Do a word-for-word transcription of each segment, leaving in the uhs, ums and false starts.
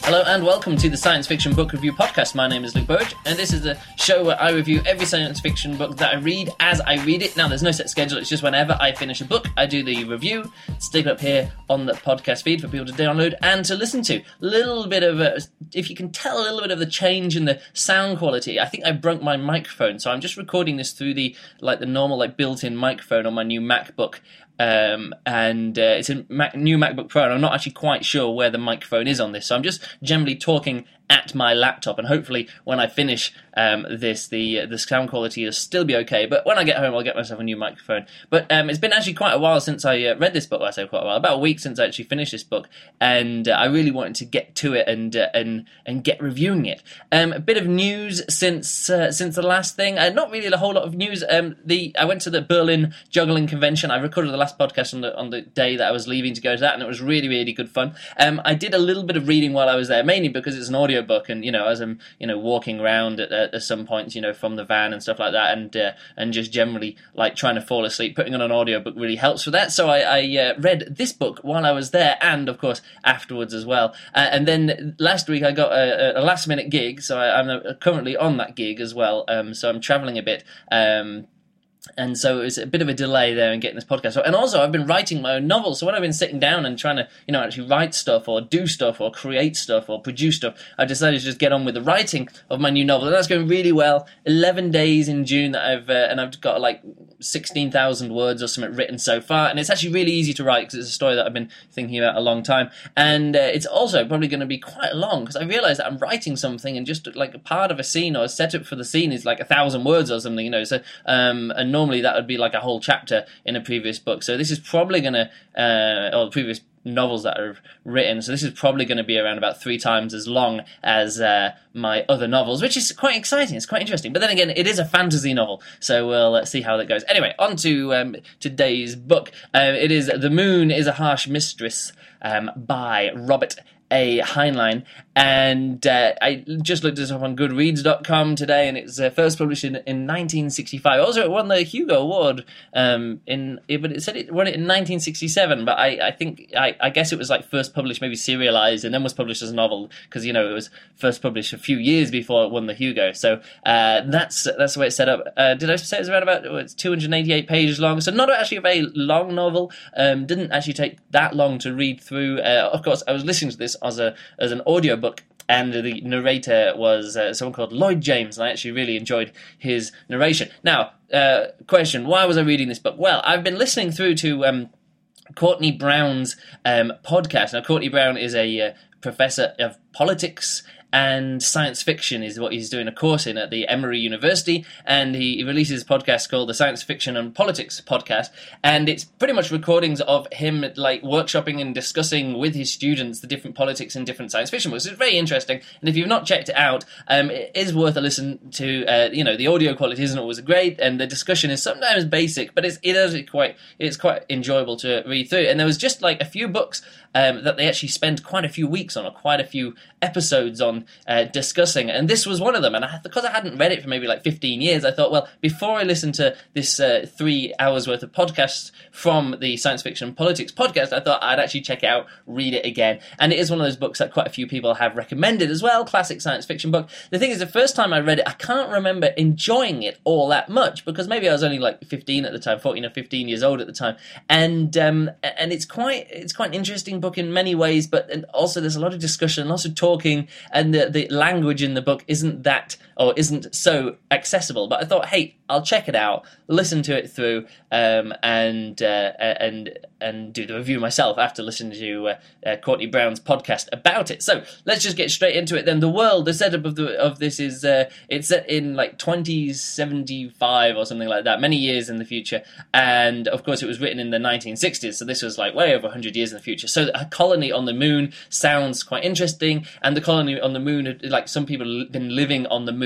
Hello and welcome to the Science Fiction Book Review Podcast. My name is Luke Burge, and this is a show where I review every science fiction book that I read as I read it. Now, there's no set schedule, it's just whenever I finish a book, I do the review, stick it up here on the podcast feed for people to download and to listen to. A little bit of a, if you can tell a little bit of the change in the sound quality, I think I broke my microphone, so I'm just recording this through the, like the normal, like built-in microphone on my new MacBook. Um, and uh, it's a Mac, new MacBook Pro, and I'm not actually quite sure where the microphone is on this, so I'm just generally talking at my laptop, and hopefully when I finish um, this, the the sound quality will still be okay, but when I get home I'll get myself a new microphone. But um, it's been actually quite a while since I uh, read this book. Well, I say quite a while, about a week since I actually finished this book, and uh, I really wanted to get to it and uh, and and get reviewing it. Um, a bit of news since uh, since the last thing, uh, not really a whole lot of news. Um, the I went to the Berlin Juggling Convention. I recorded the last podcast on the on the day that I was leaving to go to that, and it was really, really good fun. Um, I did a little bit of reading while I was there, mainly because it's an audio book, and you know, as I'm you know walking around at, at some points, you know, from the van and stuff like that, and uh, and just generally like trying to fall asleep, putting on an audio book really helps for that. So I, I uh, read this book while I was there, and of course afterwards as well. Uh, and then last week I got a, a last minute gig, so I, I'm currently on that gig as well. Um, so I'm traveling a bit. Um, And so it was a bit of a delay there in getting this podcast. So, and also, I've been writing my own novel. So when I've been sitting down and trying to, you know, actually write stuff or do stuff or create stuff or produce stuff, I decided to just get on with the writing of my new novel. And that's going really well. eleven days in June that I've, uh, and I've got like sixteen thousand words or something written so far. And it's actually really easy to write because it's a story that I've been thinking about a long time. And uh, it's also probably going to be quite long because I realize that I'm writing something and just like a part of a scene or a setup for the scene is like a thousand words or something, you know. So, um, and normally that would be like a whole chapter in a previous book. So this is probably going to, uh, or previous novels that I've written, so this is probably going to be around about three times as long as uh, my other novels, which is quite exciting. It's quite interesting. But then again, it is a fantasy novel, so we'll uh, see how that goes. Anyway, on to um, today's book. Uh, it is The Moon is a Harsh Mistress um, by Robert A. Heinlein, and uh, I just looked this up on Goodreads dot com today, and it was uh, first published in, in nineteen sixty-five. Also, it won the Hugo Award, um, in but it said it won it in nineteen sixty-seven, but I, I think, I, I guess it was like first published, maybe serialized, and then was published as a novel, because, you know, it was first published a few years before it won the Hugo, so uh, that's that's the way it's set up. Uh, did I say it was around about, oh, it's two hundred eighty-eight pages long, so not actually a very long novel, um, didn't actually take that long to read through. Uh, of course, I was listening to this as a as an audiobook, and the narrator was uh, someone called Lloyd James, and I actually really enjoyed his narration. Now, uh, question, why was I reading this book? Well, I've been listening through to um, Courtney Brown's um, podcast. Now, Courtney Brown is a uh, professor of politics and science fiction is what he's doing a course in at the Emory University, and he releases a podcast called the Science Fiction and Politics Podcast, and it's pretty much recordings of him like workshopping and discussing with his students the different politics in different science fiction books. It's very interesting, and if you've not checked it out, um, it is worth a listen to. Uh, you know, the audio quality isn't always great, and the discussion is sometimes basic, but it's it is quite it's quite enjoyable to read through. And there was just like a few books um, that they actually spend quite a few weeks on, or quite a few episodes on. Uh, discussing, and this was one of them, and I, because I hadn't read it for maybe like fifteen years, I thought, well, before I listen to this uh, three hours worth of podcasts from the Science Fiction and Politics podcast, I thought I'd actually check it out, read it again, and it is one of those books that quite a few people have recommended as well, classic science fiction book. The thing is, the first time I read it, I can't remember enjoying it all that much, because maybe I was only like fifteen at the time, fourteen or fifteen years old at the time, and um, and it's quite it's quite an interesting book in many ways, but also there's a lot of discussion, lots of talking, and the, the language in the book isn't that, or isn't so accessible. But I thought, hey, I'll check it out, listen to it through, um, and uh, and and do the review myself after listening to uh, uh, Courtney Brown's podcast about it. So let's just get straight into it. Then the world, the setup of the of this is uh, it's set in like twenty seventy-five or something like that, many years in the future. And of course, it was written in the nineteen sixties, so this was like way over one hundred years in the future. So a colony on the moon sounds quite interesting, and the colony on the moon, like some people have been living on the moon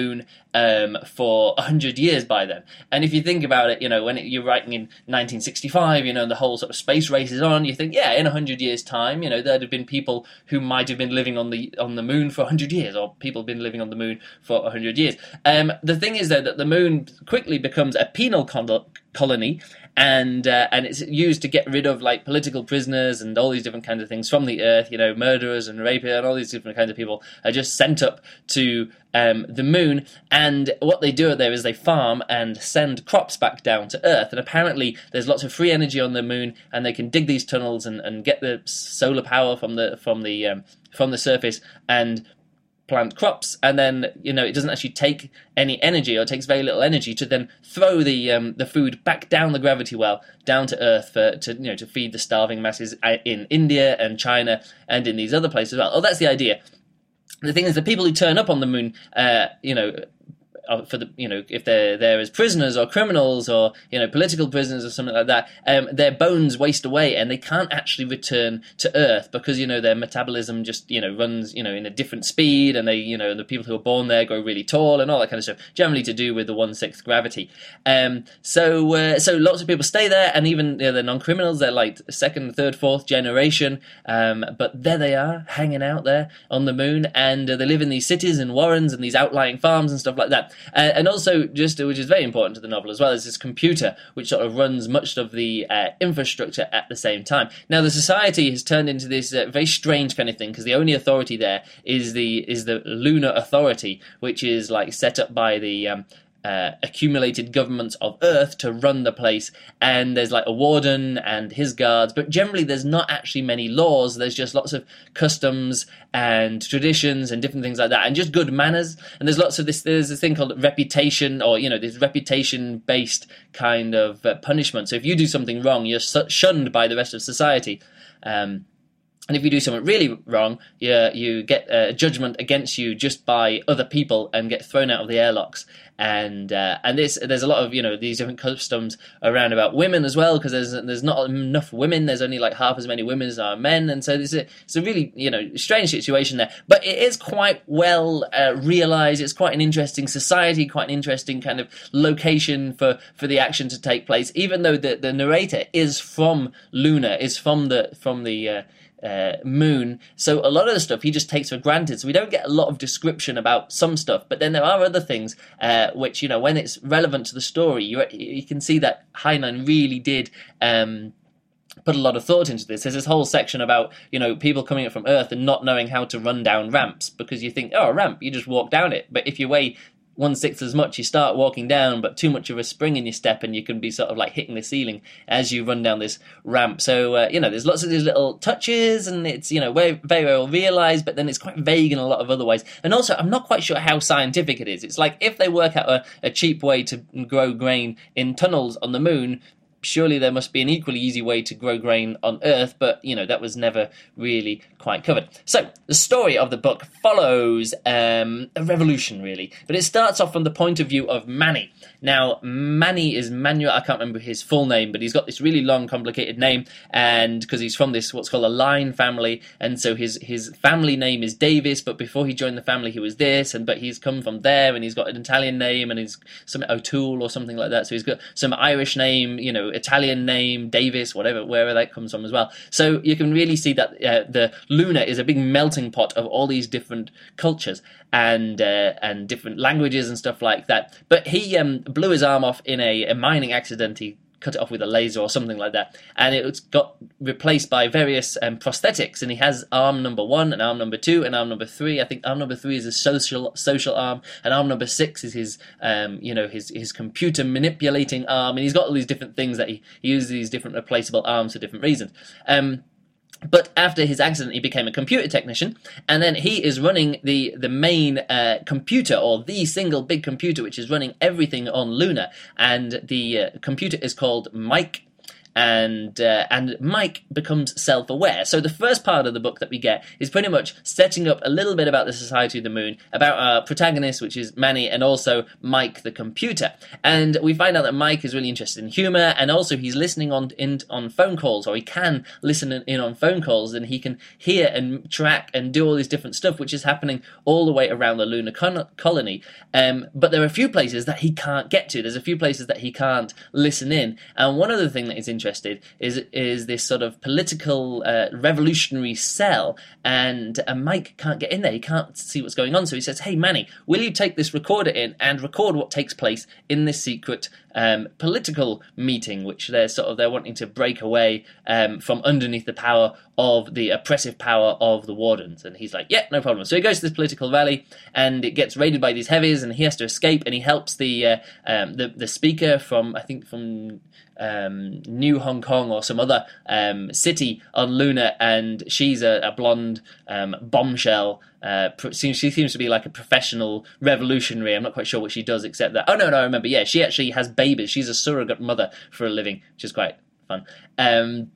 um, for a hundred years by then. And if you think about it, you know, when it, you're writing in nineteen sixty-five, you know, the whole sort of space race is on, you think, yeah, in a hundred years' time, you know, there'd have been people who might have been living on the on the moon for a hundred years, or people have been living on the moon for a hundred years. Um, the thing is, though, that the moon quickly becomes a penal con- colony, and uh, and it's used to get rid of like political prisoners and all these different kinds of things from the Earth. You know, murderers and rapists and all these different kinds of people are just sent up to um, the moon, and what they do there is they farm and send crops back down to Earth. And apparently, there's lots of free energy on the moon, and they can dig these tunnels and, and get the solar power from the from the um, from the surface and plant crops, and then, you know, it doesn't actually take any energy, or it takes very little energy to then throw the um, the food back down the gravity well down to Earth for to you know to feed the starving masses in India and China and in these other places as well. Oh, that's the idea. The thing is, the people who turn up on the moon, uh, you know. For the you know if they're there as prisoners or criminals or you know political prisoners or something like that, um, their bones waste away and they can't actually return to Earth because you know their metabolism just you know runs you know in a different speed, and they you know the people who are born there grow really tall and all that kind of stuff. Generally to do with the one sixth gravity. Um, so uh, so lots of people stay there, and even you know, the non-criminals, they're like second, third, fourth generation. Um, but there they are, hanging out there on the moon, and uh, they live in these cities and warrens and these outlying farms and stuff like that. Uh, and also, just which is very important to the novel as well, is this computer which sort of runs much of the uh, infrastructure at the same time. Now, the society has turned into this uh, very strange kind of thing, because the only authority there is the is the Lunar Authority, which is like set up by the um, Uh, accumulated governments of Earth to run the place, and there's like a warden and his guards, but generally there's not actually many laws. There's just lots of customs and traditions and different things like that, and just good manners. And there's lots of this there's this thing called reputation, or you know this reputation based kind of uh, punishment. So if you do something wrong, you're shunned by the rest of society. um And if you do something really wrong, you, you get a judgment against you just by other people and get thrown out of the airlocks. And uh, and this, there's a lot of you know these different customs around about women as well, because there's there's not enough women. There's only like half as many women as are men, and so there's a, it's a really you know strange situation there. But it is quite well uh, realized. It's quite an interesting society, quite an interesting kind of location for, for the action to take place. Even though the, the narrator is from Luna, is from the from the uh, Uh, moon, so a lot of the stuff he just takes for granted, so we don't get a lot of description about some stuff. But then there are other things uh, which, you know, when it's relevant to the story, you you can see that Heinlein really did um, put a lot of thought into this. There's this whole section about, you know, people coming up from Earth and not knowing how to run down ramps, because you think, oh, a ramp, you just walk down it. But if you weigh one-sixth as much, you start walking down, but too much of a spring in your step, and you can be sort of like hitting the ceiling as you run down this ramp. So, uh, you know, there's lots of these little touches, and it's, you know, very, very well realised, but then it's quite vague in a lot of other ways. And also, I'm not quite sure how scientific it is. It's like, if they work out a, a cheap way to grow grain in tunnels on the moon, surely there must be an equally easy way to grow grain on Earth, but, you know, that was never really quite covered. So, the story of the book follows um, a revolution, really. But it starts off from the point of view of Manny. Now, Manny is Manuel, I can't remember his full name, but he's got this really long, complicated name, and because he's from this, what's called a line family, and so his, his family name is Davis, but before he joined the family, he was this, and but he's come from there, and he's got an Italian name, and he's some O'Toole or something like that, so he's got some Irish name, you know, Italian name, Davis, whatever, wherever that comes from as well. So you can really see that uh, the Luna is a big melting pot of all these different cultures and uh, and different languages and stuff like that. But he um, blew his arm off in a, a mining accident. He cut it off with a laser or something like that, and it got replaced by various um, prosthetics, and he has arm number one and arm number two and arm number three. I think arm number three is his social social arm, and arm number six is his um, you know his his computer manipulating arm, and he's got all these different things that he, he uses these different replaceable arms for different reasons. Um, But after his accident, he became a computer technician, and then he is running the the main uh, computer, or the single big computer, which is running everything on Luna. And the uh, computer is called Mike, and uh, and Mike becomes self-aware. So the first part of the book that we get is pretty much setting up a little bit about the Society of the Moon, about our protagonist, which is Manny, and also Mike the computer. And we find out that Mike is really interested in humor, and also he's listening on in, on phone calls, or he can listen in on phone calls, and he can hear and track and do all this different stuff, which is happening all the way around the lunar con- colony. Um, but there are a few places that he can't get to. There's a few places that he can't listen in. And one other thing that is interested is is this sort of political uh, revolutionary cell, and uh, Mike can't get in there. He can't see what's going on. So he says, "Hey, Manny, will you take this recorder in and record what takes place in this secret um, political meeting, which they're sort of they're wanting to break away um, from underneath the power of the oppressive power of the Wardens?" And he's like, "Yeah, no problem." So he goes to this political rally, and it gets raided by these heavies, and he has to escape. And he helps the uh, um, the the speaker from I think from um, New Hong Kong or some other um, city on Luna, and she's a, a blonde um, bombshell. Uh, she seems to be like a professional revolutionary. I'm not quite sure what she does, except that. Oh no, no, I remember. Yeah, she actually has babies. She's a surrogate mother for a living, which is quite fun. Um,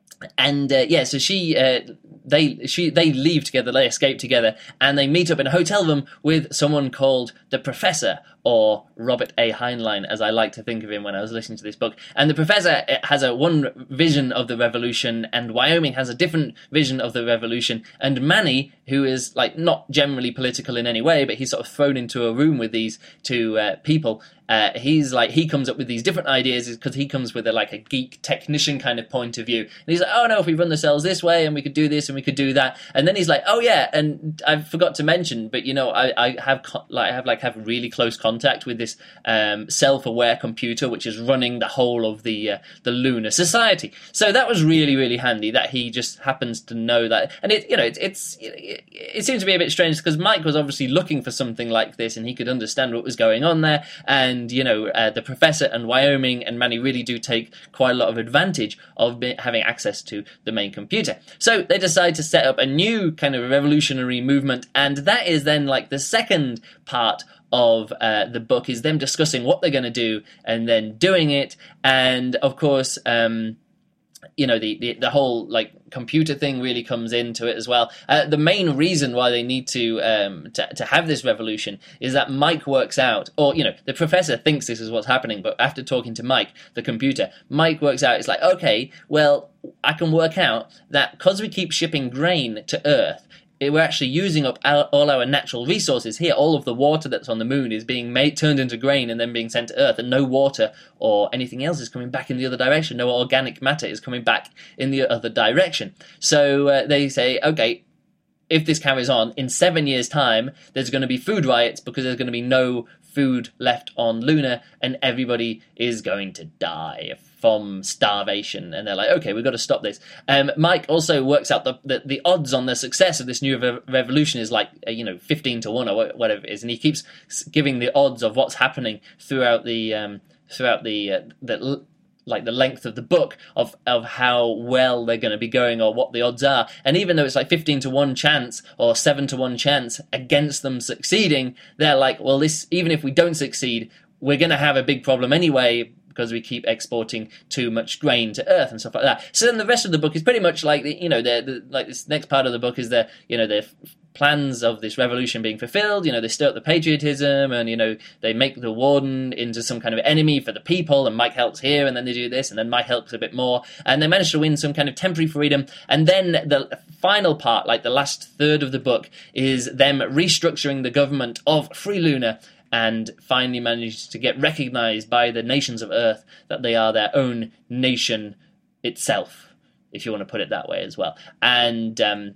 and uh, yeah, so she, uh, they, she, they leave together. They escape together, and they meet up in a hotel room with someone called the Professor, or Robert A. Heinlein, as I like to think of him when I was listening to this book. And the Professor has a one vision of the revolution, and Wyoming has a different vision of the revolution. And Manny, who is like not generally political in any way, but he's sort of thrown into a room with these two uh, people. Uh, he's like he comes up with these different ideas because he comes with a like a geek technician kind of point of view. And he's like, "Oh no, if we run the cells this way, and we could do this, and we could do that." And then he's like, "Oh yeah, and I forgot to mention, but you know, I, I have co- like I have like have really close contact." Contact with this um, self-aware computer, which is running the whole of the uh, the Lunar Society. So that was really, really handy that he just happens to know that. And it, you know, it, it's it, it seems to be a bit strange because Mike was obviously looking for something like this, and he could understand what was going on there. And you know, uh, the Professor and Wyoming and Manny really do take quite a lot of advantage of be- having access to the main computer. So they decide to set up a new kind of revolutionary movement, and that is then like the second part of uh, the book is them discussing what they're going to do and then doing it. And of course, um, you know, the, the, the whole like computer thing really comes into it as well. Uh, the main reason why they need to, um, to to have this revolution is that Mike works out, or, you know, the Professor thinks this is what's happening, but after talking to Mike, the computer, Mike works out, it's like, okay, well, I can work out that because we keep shipping grain to Earth, we're actually using up our, all our natural resources here. All of the water that's on the moon is being made, turned into grain and then being sent to Earth, and no water or anything else is coming back in the other direction. No organic matter is coming back in the other direction. So uh, they say, okay, if this carries on, in seven years' time, there's going to be food riots because there's going to be no food left on Luna, and everybody is going to die from starvation. And they're like, okay, we've got to stop this. Um, Mike also works out the, the the odds on the success of this new re- revolution is like, uh, you know, fifteen to one or whatever it is, and he keeps giving the odds of what's happening throughout the um, throughout the uh, the like the length of the book of of how well they're going to be going or what the odds are. And even though it's like fifteen to one chance or seven to one chance against them succeeding, they're like, well, this, even if we don't succeed, we're going to have a big problem anyway, because we keep exporting too much grain to Earth and stuff like that. So then the rest of the book is pretty much like, the, you know, the, the like this next part of the book is the, you know, the f- plans of this revolution being fulfilled. You know, they stir up the patriotism, and, you know, they make the Warden into some kind of enemy for the people, and Mike helps here, and then they do this, and then Mike helps a bit more, and they manage to win some kind of temporary freedom. And then the final part, like the last third of the book, is them restructuring the government of Free Luna, and finally managed to get recognized by the nations of Earth that they are their own nation itself, if you want to put it that way as well. And um,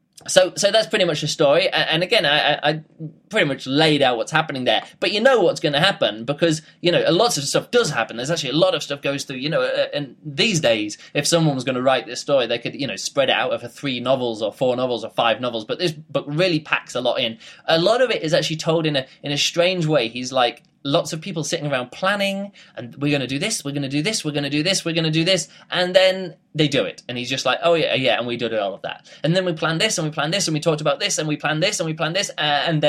so so that's pretty much the story. And again, I, I pretty much laid out what's happening there. But you know what's going to happen, because, you know, lots of stuff does happen. There's actually a lot of stuff goes through, you know, and these days, if someone was going to write this story, they could, you know, spread it out over three novels or four novels or five novels. But this book really packs a lot in. A lot of it is actually told in a in a strange way. He's like, lots of people sitting around planning, and we're going to do this, we're going to do this, we're going to do this, we're going to do this, and then they do it. And he's just like, oh yeah, yeah, and we did all of that. And then we planned this, and we planned this, and we talked about this, and we planned this, and we planned this, uh, and then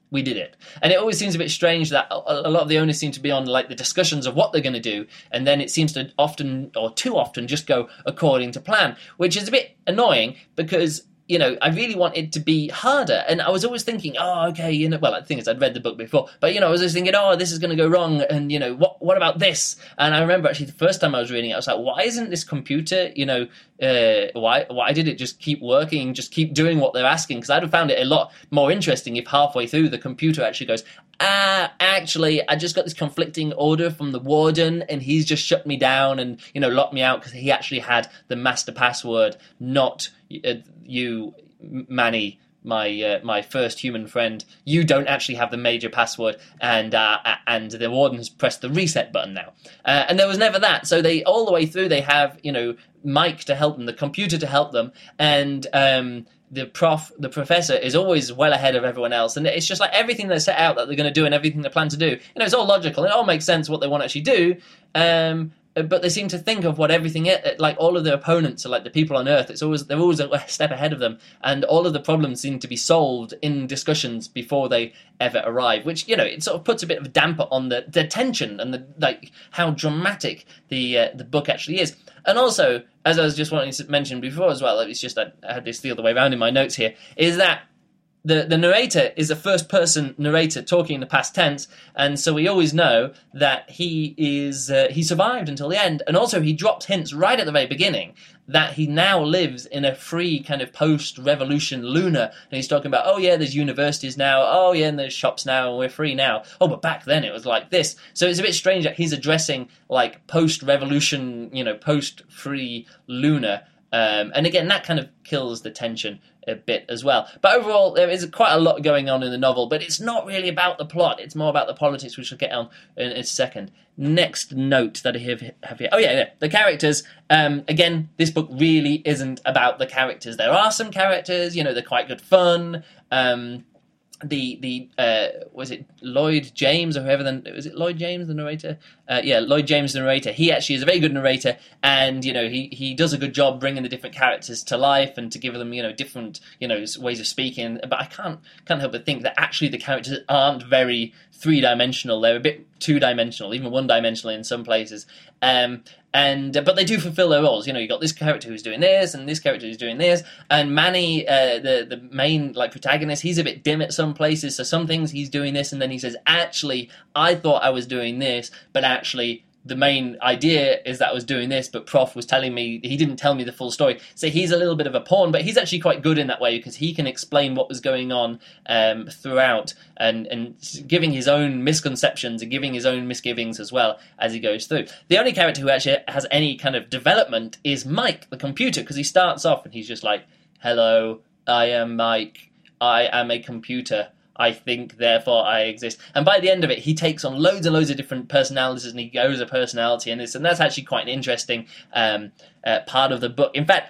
we did it. And it always seems a bit strange that a lot of the onus seem to be on like the discussions of what they're going to do, and then it seems to often, or too often, just go according to plan, which is a bit annoying because, you know, I really want it to be harder. And I was always thinking, oh, okay, you know, well, the thing is, I'd read the book before, but, you know, I was always thinking, oh, this is going to go wrong, and, you know, what what about this? And I remember actually the first time I was reading it, I was like, why isn't this computer, you know, uh, why why did it just keep working, just keep doing what they're asking? Because I'd have found it a lot more interesting if halfway through the computer actually goes, ah, actually, I just got this conflicting order from the warden, and he's just shut me down and, you know, locked me out because he actually had the master password, not uh, you, Manny, my uh, my first human friend. You don't actually have the major password, and uh, and the warden has pressed the reset button now. Uh, and there was never that. So they all the way through they have, you know, Mike to help them, the computer to help them, and um, the prof, the professor is always well ahead of everyone else. And it's just like everything they set out that they're going to do and everything they plan to do. You know, it's all logical. It all makes sense what they want to actually do. Um, but they seem to think of what everything is, like all of their opponents are like the people on Earth. It's always they're always a step ahead of them, and all of the problems seem to be solved in discussions before they ever arrive. Which, you know, it sort of puts a bit of a damper on the, the tension and the like how dramatic the uh, the book actually is. And also, as I was just wanting to mention before as well, it's just I, I had this the other way around in my notes here, is that The the narrator is a first-person narrator talking in the past tense, and so we always know that he is uh, he survived until the end, and also he drops hints right at the very beginning that he now lives in a free kind of post-revolution Luna, and he's talking about, oh yeah, there's universities now, oh yeah, and there's shops now, and we're free now. Oh, but back then it was like this. So it's a bit strange that he's addressing like post-revolution, you know, post-free Luna. Um, and again, that kind of kills the tension a bit as well. But overall, there is quite a lot going on in the novel, but it's not really about the plot. It's more about the politics, which we'll get on in a second. Next note that I have, have here. Oh, yeah, yeah. The characters. Um, again, this book really isn't about the characters. There are some characters, you know, they're quite good fun. Um... The the uh, was it Lloyd James or whoever? Then was it Lloyd James, the narrator? Uh, yeah, Lloyd James, the narrator. He actually is a very good narrator, and you know he, he does a good job bringing the different characters to life and to give them, you know, different, you know, ways of speaking. But I can't can't help but think that actually the characters aren't very three dimensional. They're a bit two dimensional, even one dimensional in some places. Um, And uh, but they do fulfill their roles. You know, you got this character who's doing this, and this character who's doing this. And Manny, uh, the the main like protagonist, he's a bit dim at some places. So some things he's doing this, and then he says, "Actually, I thought I was doing this, but actually." The main idea is that I was doing this, but Prof was telling me, he didn't tell me the full story. So he's a little bit of a pawn, but he's actually quite good in that way because he can explain what was going on um, throughout and, and giving his own misconceptions and giving his own misgivings as well as he goes through. The only character who actually has any kind of development is Mike, the computer, because he starts off and he's just like, hello, I am Mike, I am a computer. I think, therefore I exist. And by the end of it, he takes on loads and loads of different personalities, and he goes a personality in this, and that's actually quite an interesting um, uh, part of the book. In fact,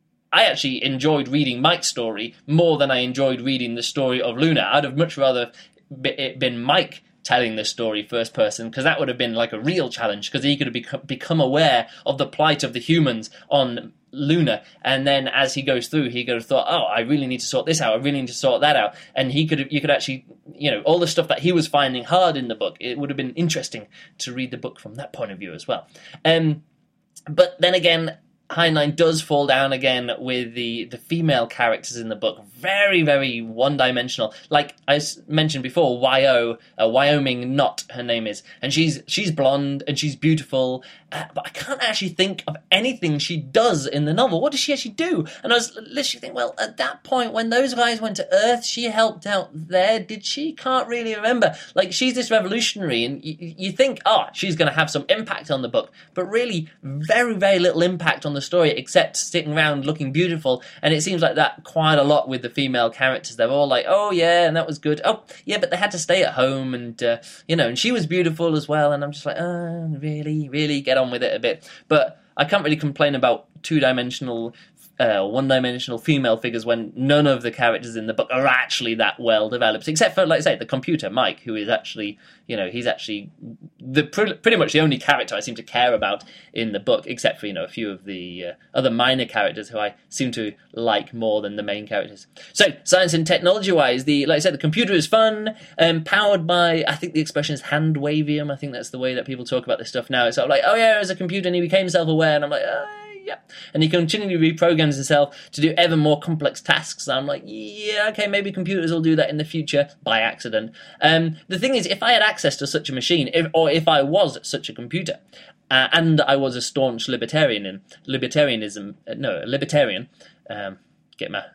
I actually enjoyed reading Mike's story more than I enjoyed reading the story of Luna. I'd have much rather it been Mike telling the story first person, because that would have been like a real challenge, because he could have become, become aware of the plight of the humans on Luna, and then as he goes through, he could have thought, oh, I really need to sort this out, I really need to sort that out, and he could have, you could actually, you know, all the stuff that he was finding hard in the book, it would have been interesting to read the book from that point of view as well. Um, but then again, Heinlein does fall down again with the, the female characters in the book. Very, very one-dimensional. Like I mentioned before, Y O, uh, Wyoming Knott, her name is. And she's she's blonde and she's beautiful. Uh, but I can't actually think of anything she does in the novel. What does she actually do? And I was literally thinking, well, at that point, when those guys went to Earth, she helped out there. Did she? Can't really remember. Like, she's this revolutionary, and you, you think, oh, she's going to have some impact on the book. But really, very, very little impact on the story, except sitting around looking beautiful. And it seems like that quite a lot with the female characters. They're all like, oh yeah, and that was good. Oh yeah, but they had to stay at home, and uh, you know, and she was beautiful as well. And I'm just like, oh, really, really get on with it a bit. But I can't really complain about two-dimensional uh, one-dimensional female figures when none of the characters in the book are actually that well developed, except for, like I say, the computer, Mike, who is actually, you know, he's actually the pretty much the only character I seem to care about in the book, except for, you know, a few of the uh, other minor characters who I seem to like more than the main characters. So, science and technology-wise, the like I said, the computer is fun, um, powered by, I think the expression is hand-wavium. I think that's the way that people talk about this stuff now. It's sort of like, oh yeah, as a computer, and he became self-aware, and I'm like, oh, yeah. And he continually reprograms himself to do ever more complex tasks. And I'm like, yeah, okay, maybe computers will do that in the future by accident. Um, the thing is, if I had access to such a machine, if, or if I was such a computer, uh, and I was a staunch libertarian in libertarianism, uh, no, a libertarian, um, get my,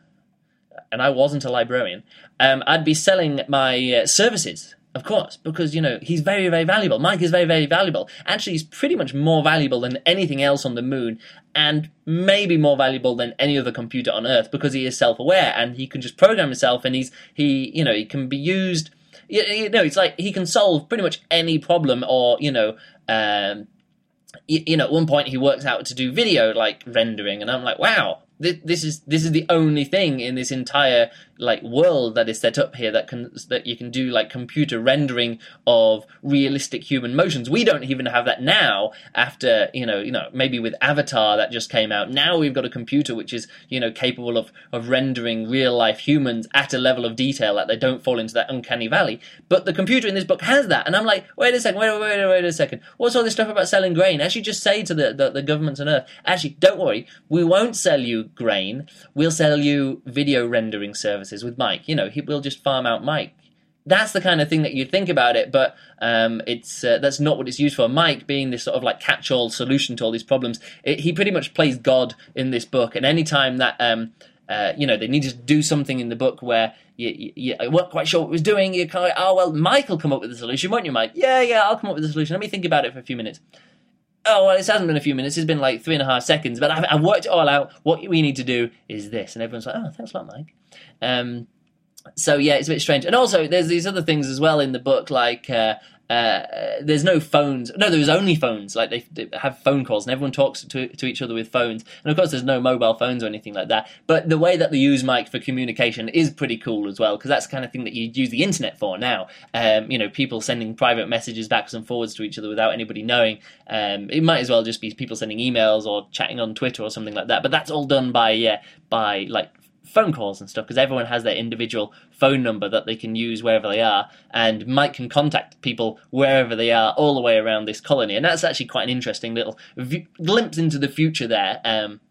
and I wasn't a librarian, um, I'd be selling my uh, services. Of course, because, you know, he's very, very valuable. Mike is very, very valuable. Actually, he's pretty much more valuable than anything else on the moon, and maybe more valuable than any other computer on Earth, because he is self-aware, and he can just program himself, and he's, he, you know, he can be used, you, you know, it's like he can solve pretty much any problem, or, you know, um, you, you know, at one point he works out to do video, like, rendering, and I'm like, wow, this, this is, this is the only thing in this entire, like, world that is set up here that can that you can do, like, computer rendering of realistic human motions. We don't even have that now. After, you know, you know, maybe with Avatar that just came out. Now we've got a computer which is, you know, capable of of rendering real life humans at a level of detail that they don't fall into that uncanny valley. But the computer in this book has that, and I'm like, wait a second, wait, wait, wait, wait a second. What's all this stuff about selling grain? Actually, just say to the the, the governments on Earth, actually, don't worry, we won't sell you grain. We'll sell you video rendering services with Mike. You know, he will just farm out Mike. That's the kind of thing that you think about it, but um, it's uh, that's not what it's used for. Mike, being this sort of like catch-all solution to all these problems, it, he pretty much plays God in this book. And any time that um, uh, you know, they needed to do something in the book where you, you, you weren't quite sure what it was doing, you kind of, oh well, Mike will come up with the solution, won't you, Mike? Yeah, yeah, I'll come up with the solution. Let me think about it for a few minutes. Oh, well, it hasn't been a few minutes. It's been like three and a half seconds, but I've, I've worked it all out. What we need to do is this. And everyone's like, oh, thanks a lot, Mike. Um, so, yeah, it's a bit strange. And also, there's these other things as well in the book, like uh, uh, there's no phones. No, there's only phones. Like, they, they have phone calls, and everyone talks to, to each other with phones. And, of course, there's no mobile phones or anything like that. But the way that they use Mike for communication is pretty cool as well, because that's the kind of thing that you use the internet for now. Um, you know, people sending private messages backwards and forwards to each other without anybody knowing. Um, it might as well just be people sending emails or chatting on Twitter or something like that. But that's all done by, yeah, by, like, phone calls and stuff, because everyone has their individual phone number that they can use wherever they are, and Mike can contact people wherever they are all the way around this colony. And that's actually quite an interesting little v- glimpse into the future there um,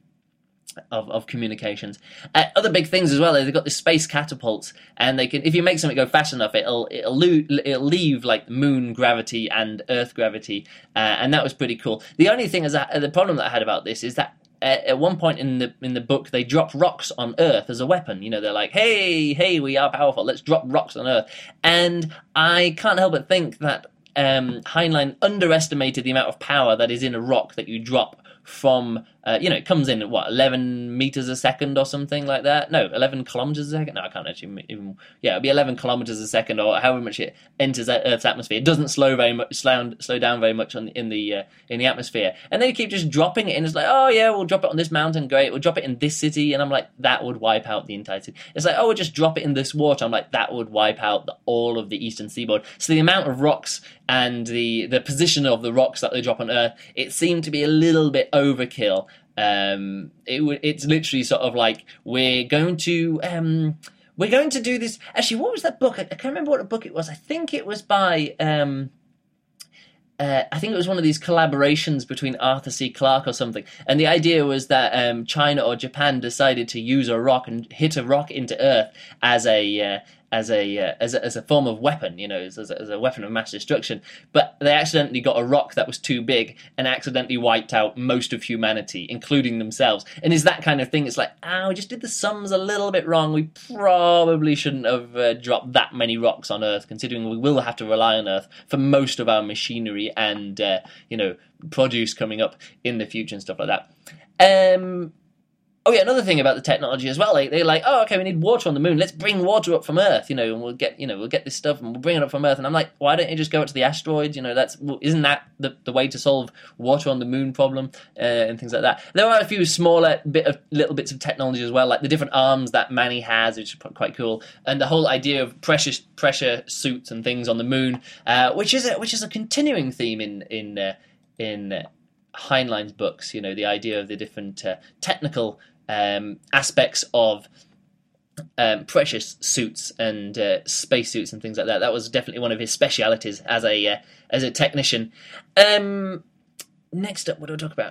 of, of communications. Uh, other big things as well, they've got the space catapults, and they can, if you make something go fast enough, it'll it'll, lo- it'll leave like moon gravity and Earth gravity, uh, and that was pretty cool. The only thing is that the problem that I had about this is that Uh, at one point in the in the book, they drop rocks on Earth as a weapon. You know, they're like, "Hey, hey, we are powerful. Let's drop rocks on Earth." And I can't help but think that um, Heinlein underestimated the amount of power that is in a rock that you drop from. Uh, you know, it comes in at what, eleven meters a second or something like that. No, eleven kilometers a second. No, I can't actually even. Yeah, it'll be eleven kilometers a second, or however much it enters Earth's atmosphere. It doesn't slow very much, slow, slow down very much on, in the uh, in the atmosphere. And then you keep just dropping it, and it's like, oh yeah, we'll drop it on this mountain. Great, we'll drop it in this city, and I'm like, that would wipe out the entire city. It's like, oh, we'll just drop it in this water. I'm like, that would wipe out the, all of the eastern seaboard. So the amount of rocks and the the position of the rocks that they drop on Earth, it seemed to be a little bit overkill. Um, it w- it's literally sort of like, we're going to um, we're going to do this. Actually, what was that book? I, I can't remember what book it was. I think it was by um, uh, I think it was one of these collaborations between Arthur C. Clarke or something. And the idea was that um, China or Japan decided to use a rock and hit a rock into Earth as a uh, as a, uh, as a as a form of weapon, you know, as, as, a, as a weapon of mass destruction. But they accidentally got a rock that was too big and accidentally wiped out most of humanity, including themselves. And it's that kind of thing. It's like, ah, we just did the sums a little bit wrong. We probably shouldn't have uh, dropped that many rocks on Earth, considering we will have to rely on Earth for most of our machinery and, uh, you know, produce coming up in the future and stuff like that. Um... Oh yeah, another thing about the technology as well. Like, they're like, oh, okay, we need water on the moon. Let's bring water up from Earth, you know, and we'll get, you know, we'll get this stuff and we'll bring it up from Earth. And I'm like, why don't you just go up to the asteroids? You know, that's isn't that the, the way to solve water on the moon problem uh, and things like that. There are a few smaller bit of little bits of technology as well, like the different arms that Manny has, which is quite cool, and the whole idea of pressure pressure suits and things on the moon, uh, which is a, which is a continuing theme in in uh, in uh, Heinlein's books. You know, the idea of the different uh, technical um, aspects of um, pressure suits and uh, space suits and things like that. That was definitely one of his specialities as a uh, as a technician. Um, next up, what do I talk about?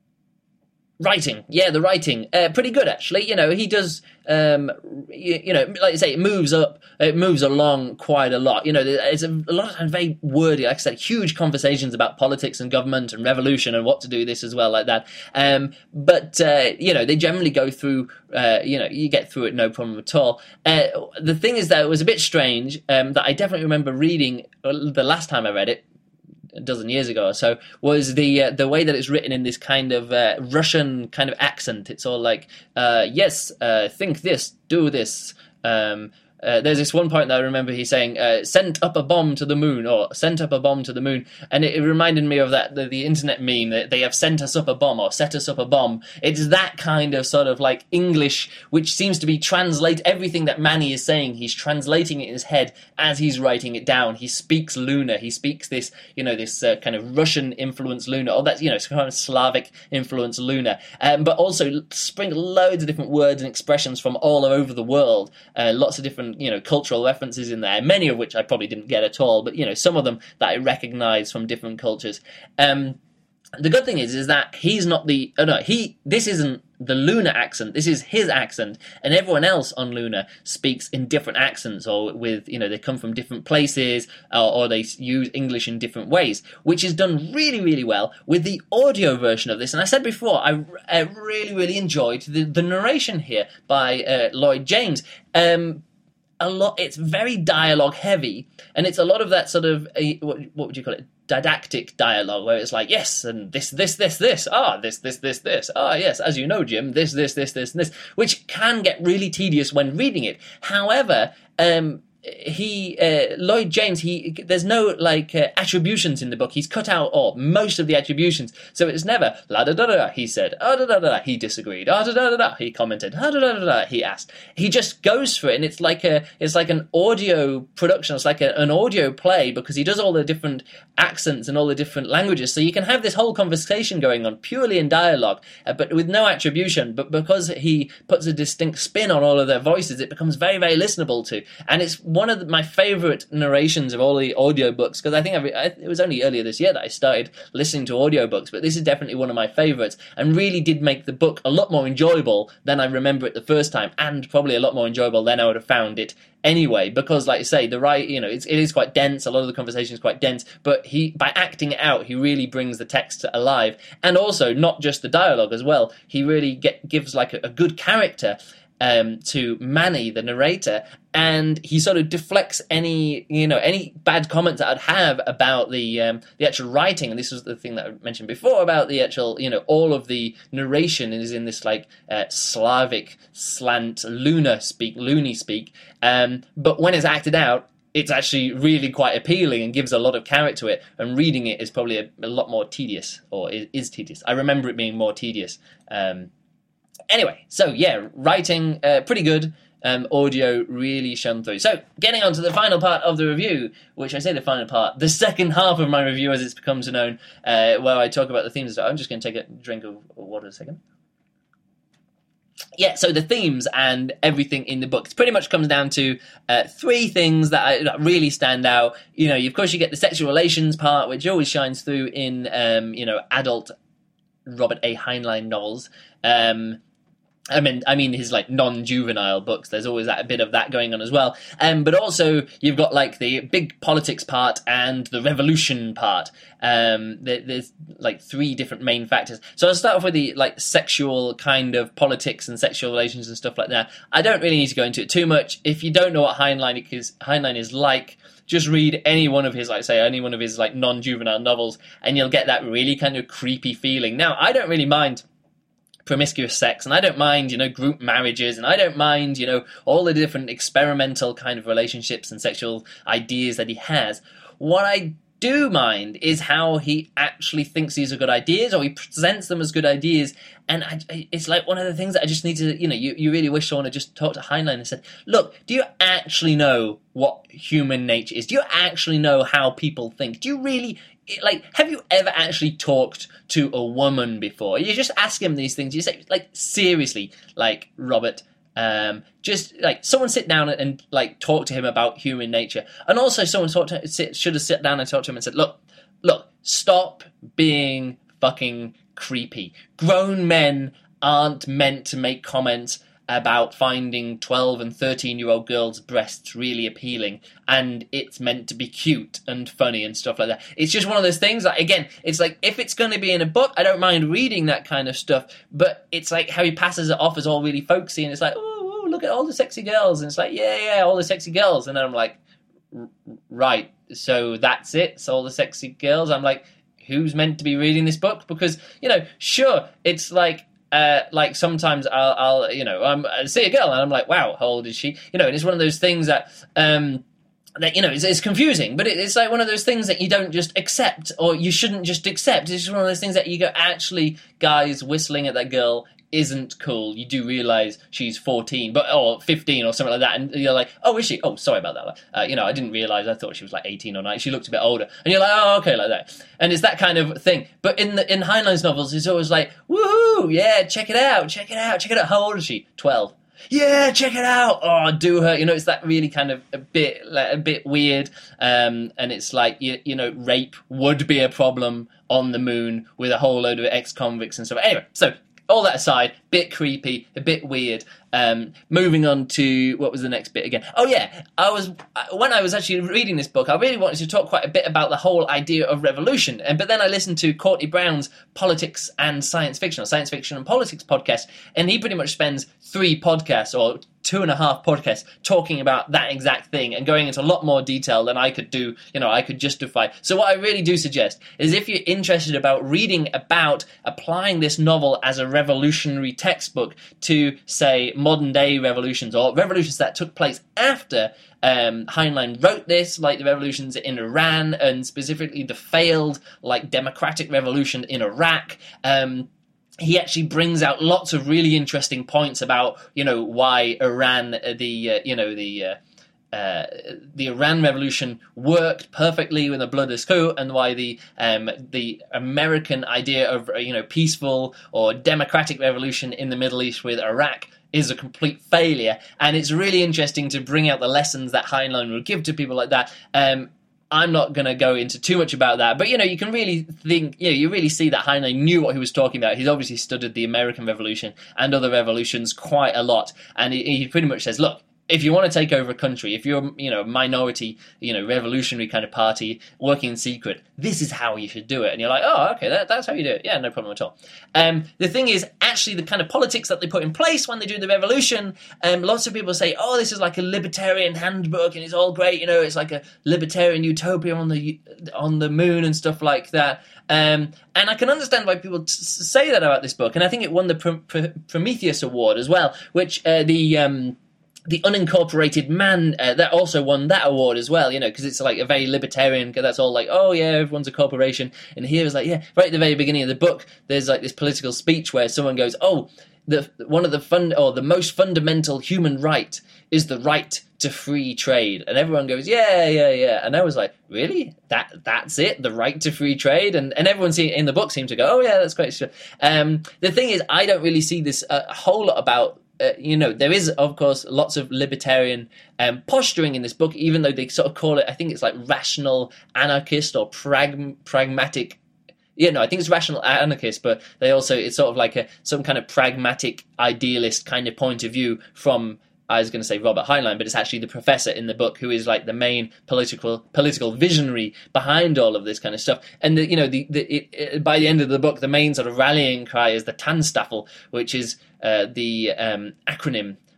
Writing, yeah, the writing, uh, pretty good actually. You know, he does, um, you, you know, like you say, it moves up, it moves along quite a lot. You know, it's a, a lot of times very wordy. Like I said, huge conversations about politics and government and revolution and what to do this as well, like that. Um, but uh, you know, they generally go through. Uh, you know, you get through it no problem at all. Uh, the thing is that it was a bit strange. Um, that I definitely remember reading the last time I read it, a dozen years ago or so, was the uh, the way that it's written in this kind of uh, Russian kind of accent. It's all like, uh, yes, uh, think this, do this. Um, uh, there's this one point that I remember he's saying, uh, sent up a bomb to the moon, or sent up a bomb to the moon. And it, it reminded me of that, the, the internet meme, that they have sent us up a bomb, or set us up a bomb. It's that kind of sort of like English, which seems to be translate everything that Manny is saying. He's translating it in his head as he's writing it down. He speaks Lunar. He speaks this, you know, this uh, kind of Russian influence Lunar, or that's, you know, kind of Slavic influence Lunar. Um, but also sprinkle loads of different words and expressions from all over the world. Uh, lots of different, you know, cultural references in there, many of which I probably didn't get at all, but, you know, some of them that I recognize from different cultures. Um, the good thing is, is that he's not the, oh no, he, this isn't the Lunar accent, this is his accent, and everyone else on Lunar speaks in different accents, or with, you know, they come from different places, or, or they use English in different ways, which is done really, really well with the audio version of this. And I said before, I, I really, really enjoyed the, the narration here by uh, Lloyd James. Um, A lot, it's very dialogue heavy, and it's a lot of that sort of uh, what, what would you call it, didactic dialogue, where it's like, yes, and this, this, this, this, ah, this, this, this, this, ah, yes, as you know, Jim, this, this, this, this, and this, which can get really tedious when reading it. However, um, he uh, Lloyd James, he there's no like uh, attributions in the book. He's cut out or most of the attributions, so it's never la da da da. He said, ah da da da. He disagreed. Ah da da da da. He commented. Ah da da da da. He asked. He just goes for it, and it's like a it's like an audio production. It's like a, an audio play, because he does all the different accents and all the different languages. So you can have this whole conversation going on purely in dialogue, uh, but with no attribution. But because he puts a distinct spin on all of their voices, it becomes very very listenable to, and it's one of the, my favorite narrations of all the audiobooks, because I think I, I, it was only earlier this year that I started listening to audiobooks, but this is definitely one of my favorites, and really did make the book a lot more enjoyable than I remember it the first time, and probably a lot more enjoyable than I would have found it anyway, because like I say, the right, you know, it's, it is quite dense, a lot of the conversation is quite dense, but he, by acting it out, he really brings the text alive, and also not just the dialogue as well, he really get, gives like a, a good character Um, to Manny, the narrator, and he sort of deflects any, you know, any bad comments that I'd have about the um, the actual writing. And this was the thing that I mentioned before about the actual, you know, all of the narration is in this like uh, Slavic slant, lunar speak, loony speak. Um, but when it's acted out, it's actually really quite appealing and gives a lot of character to it. And reading it is probably a, a lot more tedious, or is, is tedious. I remember it being more tedious. Um, Anyway, so yeah, writing, uh, pretty good, um, audio really shone through. So, getting on to the final part of the review, which I say the final part, the second half of my review as it's become to known, uh, where I talk about the themes. I'm just going to take a drink of water a second. Yeah, so the themes and everything in the book, it pretty much comes down to uh, three things that, I, that really stand out. You know, of course you get the sexual relations part, which always shines through in, um, you know, adult Robert A. Heinlein novels. Um... I mean, I mean his like non-juvenile books. There's always that a bit of that going on as well. Um, but also you've got like the big politics part and the revolution part. Um, there, there's like three different main factors. So I'll start off with the like sexual kind of politics and sexual relations and stuff like that. I don't really need to go into it too much. If you don't know what Heinlein is, Heinlein is like, just read any one of his, like say, any one of his like non-juvenile novels, and you'll get that really kind of creepy feeling. Now, I don't really mind promiscuous sex, and I don't mind, you know, group marriages, and I don't mind, you know, all the different experimental kind of relationships and sexual ideas that he has. What I do mind is how he actually thinks these are good ideas, or he presents them as good ideas, and I, it's like one of the things that I just need to, you know, you, you really wish someone had just talked to Heinlein and said, look, do you actually know what human nature is? Do you actually know how people think? Do you really... Like, have you ever actually talked to a woman before? You just ask him these things. You say, like, seriously, like, Robert, um, just, like, someone sit down and, and, like, talk to him about human nature. And also someone talk to, sit, should have sat down and talked to him and said, look, look, stop being fucking creepy. Grown men aren't meant to make comments about finding twelve and thirteen year old girls' breasts really appealing, and it's meant to be cute and funny and stuff like that. It's just one of those things that, again, it's like, if it's going to be in a book, I don't mind reading that kind of stuff, but it's like how he passes it off as all really folksy, and it's like, oh, look at all the sexy girls, and it's like, yeah, yeah, all the sexy girls, and then I'm like, right, so that's it, so all the sexy girls. I'm like, who's meant to be reading this book? Because, you know, sure, it's like, Uh, like sometimes I'll, I'll, you know, I'm, I see a girl and I'm like, wow, how old is she? You know, and it's one of those things that, um, that, you know, it's, it's confusing, but it, it's like one of those things that you don't just accept, or you shouldn't just accept. It's just one of those things that you go, actually, guys, whistling at that girl isn't cool. You do realise she's fourteen, but or fifteen or something like that, and you're like, oh, is she? Oh, sorry about that. Uh, you know, I didn't realise. I thought she was like eighteen or nineteen. She looked a bit older, and you're like, oh, okay, like that. And it's that kind of thing. But in the in Heinlein's novels, it's always like, woohoo, yeah, check it out, check it out, check it out. How old is she? twelve. Yeah, check it out. Oh, do her. You know, it's that really kind of a bit, like, a bit weird. Um, and it's like, you, you know, rape would be a problem on the moon with a whole load of ex-convicts and stuff. Anyway, so all that aside, bit creepy, a bit weird. Um, moving on to, what was the next bit again? Oh yeah, I was when I was actually reading this book, I really wanted to talk quite a bit about the whole idea of revolution. And but then I listened to Courtney Brown's Politics and Science Fiction, or Science Fiction and Politics podcast, and he pretty much spends three podcasts or two and a half podcasts talking about that exact thing and going into a lot more detail than I could do, you know, I could justify. So what I really do suggest is, if you're interested about reading about applying this novel as a revolutionary textbook to, say, modern day revolutions, or revolutions that took place after um, Heinlein wrote this, like the revolutions in Iran, and specifically the failed, like, democratic revolution in Iraq, um, he actually brings out lots of really interesting points about, you know, why Iran, the, uh, you know, the... Uh, Uh, the Iran Revolution worked perfectly with a bloodless coup, and why the um, the American idea of, you know, peaceful or democratic revolution in the Middle East with Iraq is a complete failure. And it's really interesting to bring out the lessons that Heinlein will give to people like that. Um, I'm not going to go into too much about that, but, you know, you can really think, you know, you really see that Heinlein knew what he was talking about. He's obviously studied the American Revolution and other revolutions quite a lot, and he, he pretty much says, look, if you want to take over a country, if you're, you know, minority, you know, revolutionary kind of party working in secret, this is how you should do it. And you're like, oh, okay, that, that's how you do it. Yeah, no problem at all. Um, the thing is, actually, the kind of politics that they put in place when they do the revolution, um, lots of people say, oh, this is like a libertarian handbook and it's all great, you know, it's like a libertarian utopia on the on the moon and stuff like that. Um, and I can understand why people t- say that about this book. And I think it won the Pr- Pr- Prometheus Award as well, which uh, the... Um, The Unincorporated Man, uh, that also won that award as well, you know, because it's like a very libertarian, that's all like, oh yeah, everyone's a corporation. And here is like, yeah, right at the very beginning of the book, there's like this political speech where someone goes, oh, the one of the fund or the most fundamental human right is the right to free trade. And everyone goes, yeah, yeah, yeah. And I was like, really? That that's it? The right to free trade? And and everyone see, in the book seemed to go, oh yeah, that's great. Um, the thing is, I don't really see this uh, a whole lot about. Uh, you know, there is, of course, lots of libertarian um, posturing in this book, even though they sort of call it, I think it's like rational anarchist or prag- pragmatic. Yeah, no, I think it's rational anarchist, but they also, it's sort of like a some kind of pragmatic idealist kind of point of view from, I was going to say Robert Heinlein, but it's actually the professor in the book who is like the main political political visionary behind all of this kind of stuff. And the, you know, the, the it, it, by the end of the book, the main sort of rallying cry is the Tanstaffel, which is uh, the um, acronym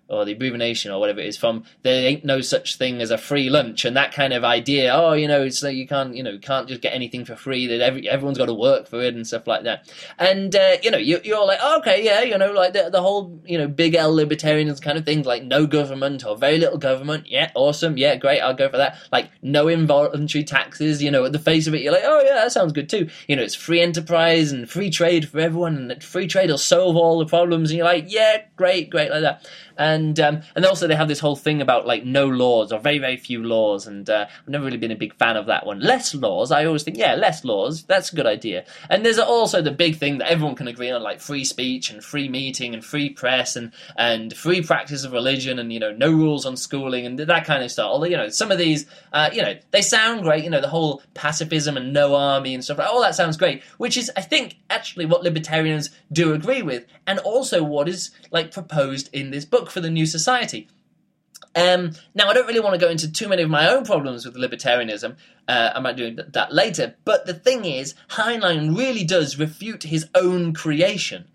or the abbreviation or whatever it is from there ain't no such thing as a free lunch, and that kind of idea. Oh, you know, it's like you can't, you know, you can't just get anything for free. That every everyone's got to work for it and stuff like that. And uh, you know, you, you're like, oh, okay, yeah, you know, like the, the whole, you know, big L libertarians kind of things, like no government or very little government. Yeah, awesome. Yeah, great. I'll go for that. Like no involuntary taxes. You know, at the face of it, you're like, oh yeah, that sounds good too. You know, it's free enterprise and free trade for everyone, and that free trade will solve all the problems. And you're like, yeah, great, great, like that. And um, and also they have this whole thing about like no laws or very, very few laws, and uh, I've never really been a big fan of that one. Less laws, I always think, yeah, less laws, that's a good idea. And there's also the big thing that everyone can agree on, like free speech and free meeting and free press and, and free practice of religion and, you know, no rules on schooling and that kind of stuff. Although, you know, some of these, uh, you know, they sound great, you know, the whole pacifism and no army and stuff, all that sounds great, which is, I think, actually what libertarians do agree with, and also what is, like, proposed in this book for the new society. Um, now, I don't really want to go into too many of my own problems with libertarianism. Uh, I might do that later. But the thing is, Heinlein really does refute his own creation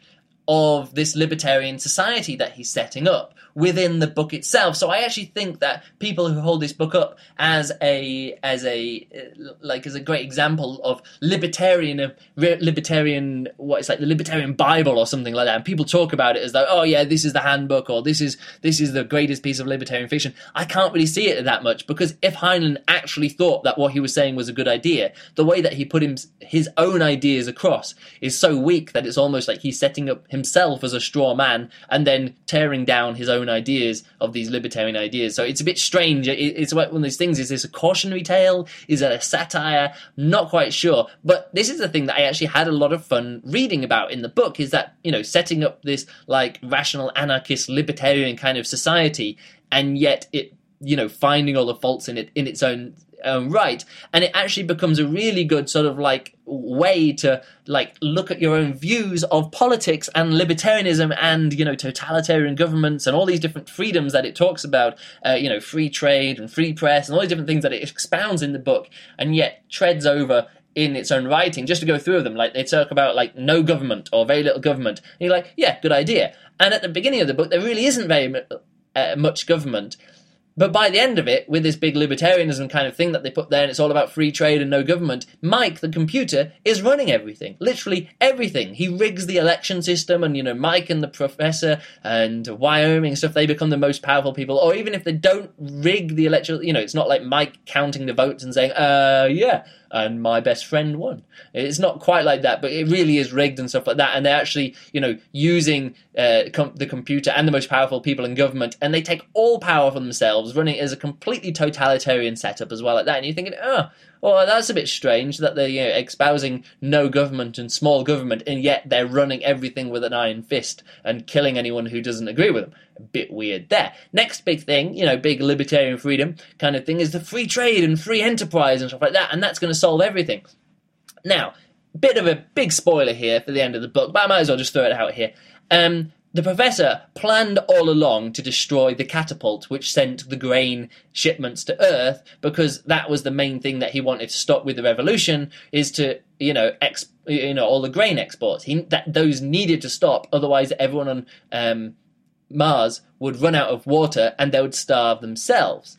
of this libertarian society that he's setting up within the book itself. So I actually think that people who hold this book up as a as a like as a great example of libertarian libertarian what it's like the libertarian Bible or something like that, and people talk about it as though, oh yeah, this is the handbook, or this is this is the greatest piece of libertarian fiction. I can't really see it that much, because if Heinlein actually thought that what he was saying was a good idea, the way that he put him, his own ideas across is so weak that it's almost like he's setting up himself as a straw man and then tearing down his own ideas of these libertarian ideas. So it's a bit strange. It, it's one of these things. Is this a cautionary tale? Is it a satire? Not quite sure. But this is the thing that I actually had a lot of fun reading about in the book, is that, you know, setting up this like rational anarchist libertarian kind of society, and yet it, you know, finding all the faults in it in its own Um, right, and it actually becomes a really good sort of like way to like look at your own views of politics and libertarianism and, you know, totalitarian governments and all these different freedoms that it talks about, uh, you know, free trade and free press and all these different things that it expounds in the book, and yet treads over in its own writing. Just to go through them, like they talk about like no government or very little government, and you're like, yeah, good idea. And at the beginning of the book, there really isn't very uh, much government. But by the end of it, with this big libertarianism kind of thing that they put there, and it's all about free trade and no government, Mike, the computer, is running everything. Literally everything. He rigs the election system, and, you know, Mike and the professor and Wyoming and stuff, they become the most powerful people. Or even if they don't rig the election, you know, it's not like Mike counting the votes and saying, uh, yeah, and my best friend won. It's not quite like that, but it really is rigged and stuff like that. And they're actually, you know, using uh, com- the computer and the most powerful people in government, and they take all power for themselves, running it as a completely totalitarian setup as well like that. And you're thinking, oh, well, that's a bit strange that they're, you know, espousing no government and small government, and yet they're running everything with an iron fist and killing anyone who doesn't agree with them. A bit weird there. Next big thing, you know, big libertarian freedom kind of thing, is the free trade and free enterprise and stuff like that, and that's going to solve everything. Now, bit of a big spoiler here for the end of the book, but I might as well just throw it out here. Um... The professor planned all along to destroy the catapult which sent the grain shipments to Earth, because that was the main thing that he wanted to stop with the revolution, is to, you know, ex, you know, all the grain exports. He, that those needed to stop, otherwise everyone on um, Mars would run out of water and they would starve themselves.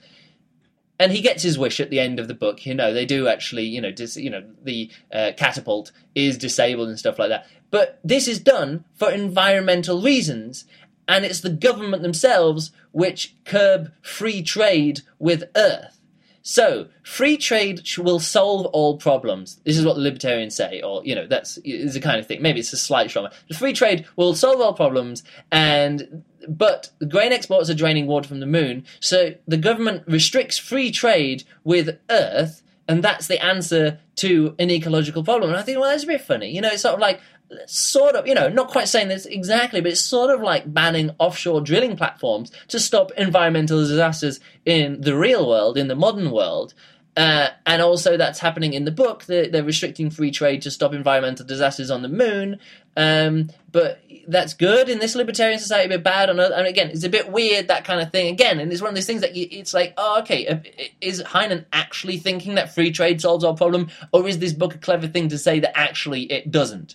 And he gets his wish at the end of the book. You know, they do actually, you know, dis, you know, the uh, catapult is disabled and stuff like that. But this is done for environmental reasons, and it's the government themselves which curb free trade with Earth. So, free trade will solve all problems. This is what the libertarians say, or, you know, that's is the kind of thing. Maybe it's a slight stronger. The free trade will solve all problems, and but the grain exports are draining water from the moon, so the government restricts free trade with Earth, and that's the answer to an ecological problem. And I think, well, that's a bit funny. You know, it's sort of like, sort of, you know, not quite saying this exactly, but it's sort of like banning offshore drilling platforms to stop environmental disasters in the real world, in the modern world. Uh, and also that's happening in the book. They're, they're restricting free trade to stop environmental disasters on the moon. Um, but that's good in this libertarian society, a bit bad on other. And again, it's a bit weird, that kind of thing. Again, and it's one of those things that you, it's like, oh, okay, is Heinlein actually thinking that free trade solves our problem? Or is this book a clever thing to say that actually it doesn't?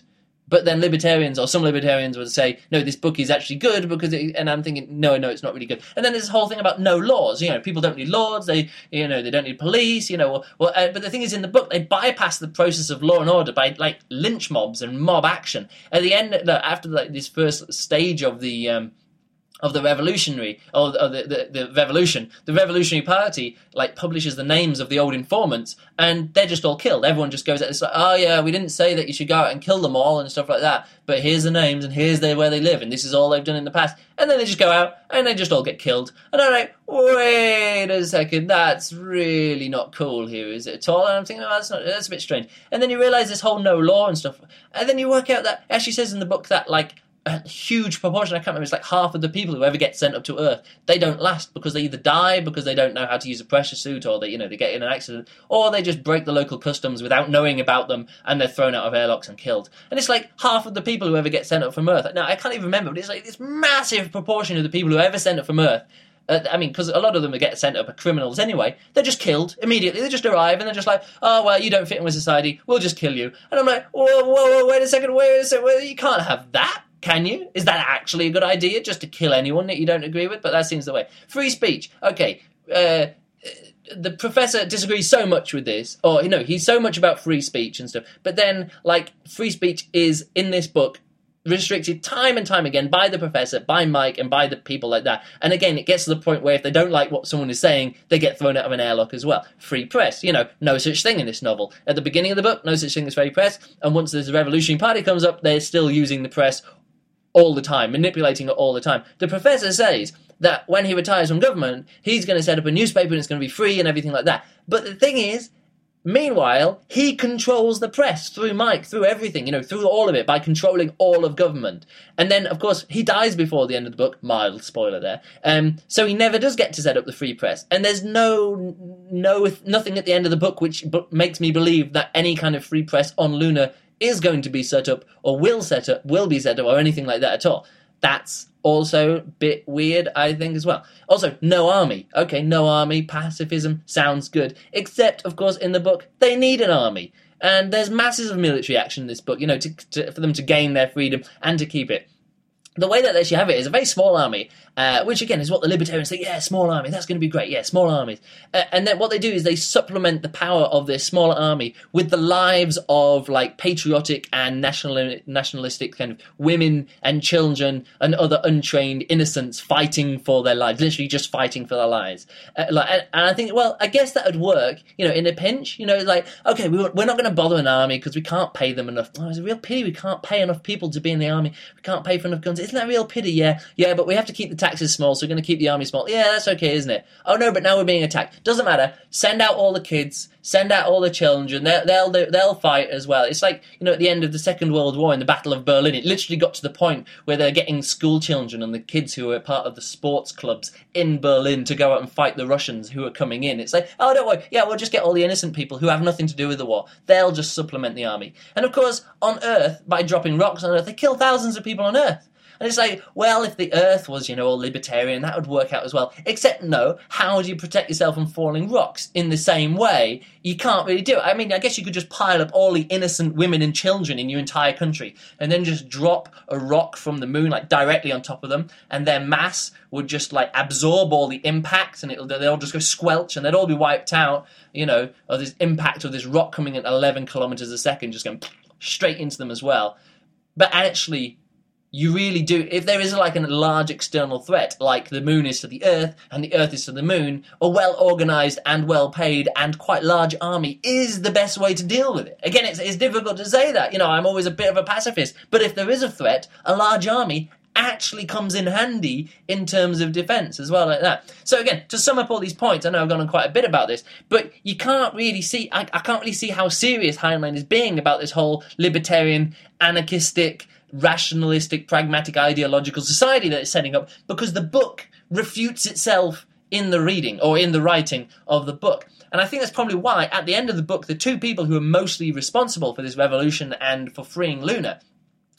But then libertarians, or some libertarians, would say, no, this book is actually good because it, and I'm thinking, no, no, it's not really good. And then there's this whole thing about no laws. You know, people don't need laws. They, you know, they don't need police. You know, well, well uh, but the thing is, in the book, they bypass the process of law and order by like lynch mobs and mob action. At the end, after like this first stage of the um, of the revolutionary or, or the, the the revolution, the Revolutionary Party like publishes the names of the old informants, and they're just all killed. Everyone just goes, it's like, oh yeah, we didn't say that you should go out and kill them all and stuff like that, but here's the names and here's the, where they live, and this is all they've done in the past. And then they just go out and they just all get killed. And I'm like, wait a second, that's really not cool here, is it at all? And I'm thinking, oh, that's not, that's a bit strange. And then you realise this whole no law and stuff, and then you work out that it actually says in the book that like a huge proportion, I can't remember, it's like half of the people who ever get sent up to Earth, they don't last because they either die because they don't know how to use a pressure suit, or they, you know, they get in an accident, or they just break the local customs without knowing about them, and they're thrown out of airlocks and killed. And it's like half of the people who ever get sent up from Earth. Now, I can't even remember, but it's like this massive proportion of the people who ever sent up from Earth. Uh, I mean, because a lot of them that get sent up are criminals anyway. They're just killed immediately. They just arrive and they're just like, oh, well, you don't fit in with society. We'll just kill you. And I'm like, whoa, whoa, whoa, wait a second, wait a second. Wait, you can't have that. Can you? Is that actually a good idea, just to kill anyone that you don't agree with? But that seems the way. Free speech. Okay. Uh, the professor disagrees so much with this. Or, you know, he's so much about free speech and stuff. But then, like, free speech is, in this book, restricted time and time again by the professor, by Mike, and by the people like that. And again, it gets to the point where if they don't like what someone is saying, they get thrown out of an airlock as well. Free press. You know, no such thing in this novel. At the beginning of the book, no such thing as free press. And once the Revolutionary Party comes up, they're still using the press all the time, manipulating it all the time. The professor says that when he retires from government, he's going to set up a newspaper and it's going to be free and everything like that. But the thing is, meanwhile, he controls the press through Mike, through everything, you know, through all of it, by controlling all of government. And then, of course, he dies before the end of the book. Mild spoiler there. Um, so he never does get to set up the free press. And there's no, no, nothing at the end of the book which b- makes me believe that any kind of free press on Luna is going to be set up, or will set up, will be set up, or anything like that at all. That's also a bit weird, I think, as well. Also, no army. Okay, no army, pacifism, sounds good. Except, of course, in the book, they need an army. And there's masses of military action in this book, you know, to, to, for them to gain their freedom and to keep it. The way that they actually have it is a very small army, uh, which again is what the libertarians think, yeah, small army, that's going to be great, yeah, small armies. Uh, and then what they do is they supplement the power of this smaller army with the lives of like patriotic and national nationalistic kind of women and children and other untrained innocents fighting for their lives, literally just fighting for their lives. Uh, like, and, and I think, well, I guess that would work, you know, in a pinch, you know, like, okay, we, we're not going to bother an army because we can't pay them enough. Oh, it's a real pity we can't pay enough people to be in the army. We can't pay for enough guns. Isn't that a real pity? Yeah, yeah, but we have to keep the taxes small, so we're going to keep the army small. Yeah, that's okay, isn't it? Oh no, but now we're being attacked. Doesn't matter. Send out all the kids. Send out all the children. They'll they'll they'll fight as well. It's like, you know, at the end of the Second World War in the Battle of Berlin, it literally got to the point where they're getting school children and the kids who were part of the sports clubs in Berlin to go out and fight the Russians who are coming in. It's like, oh, don't worry. Yeah, we'll just get all the innocent people who have nothing to do with the war. They'll just supplement the army. And of course, on Earth, by dropping rocks on Earth, they kill thousands of people on Earth. And it's like, well, if the Earth was, you know, all libertarian, that would work out as well. Except, no, how do you protect yourself from falling rocks? In the same way, you can't really do it. I mean, I guess you could just pile up all the innocent women and children in your entire country and then just drop a rock from the moon, like, directly on top of them, and their mass would just, like, absorb all the impact, and it'll, they'll just go squelch, and they'd all be wiped out, you know, of this impact of this rock coming at eleven kilometers a second, just going straight into them as well. But actually, you really do, if there is like a large external threat, like the moon is to the Earth and the Earth is to the moon, a well-organised and well-paid and quite large army is the best way to deal with it. Again, it's, it's difficult to say that. You know, I'm always a bit of a pacifist. But if there is a threat, a large army actually comes in handy in terms of defence as well, like that. So again, to sum up all these points, I know I've gone on quite a bit about this, but you can't really see, I, I can't really see how serious Heinlein is being about this whole libertarian, anarchistic, rationalistic, pragmatic, ideological society that it's setting up, because the book refutes itself in the reading or in the writing of the book. And I think that's probably why, at the end of the book, the two people who are mostly responsible for this revolution and for freeing Luna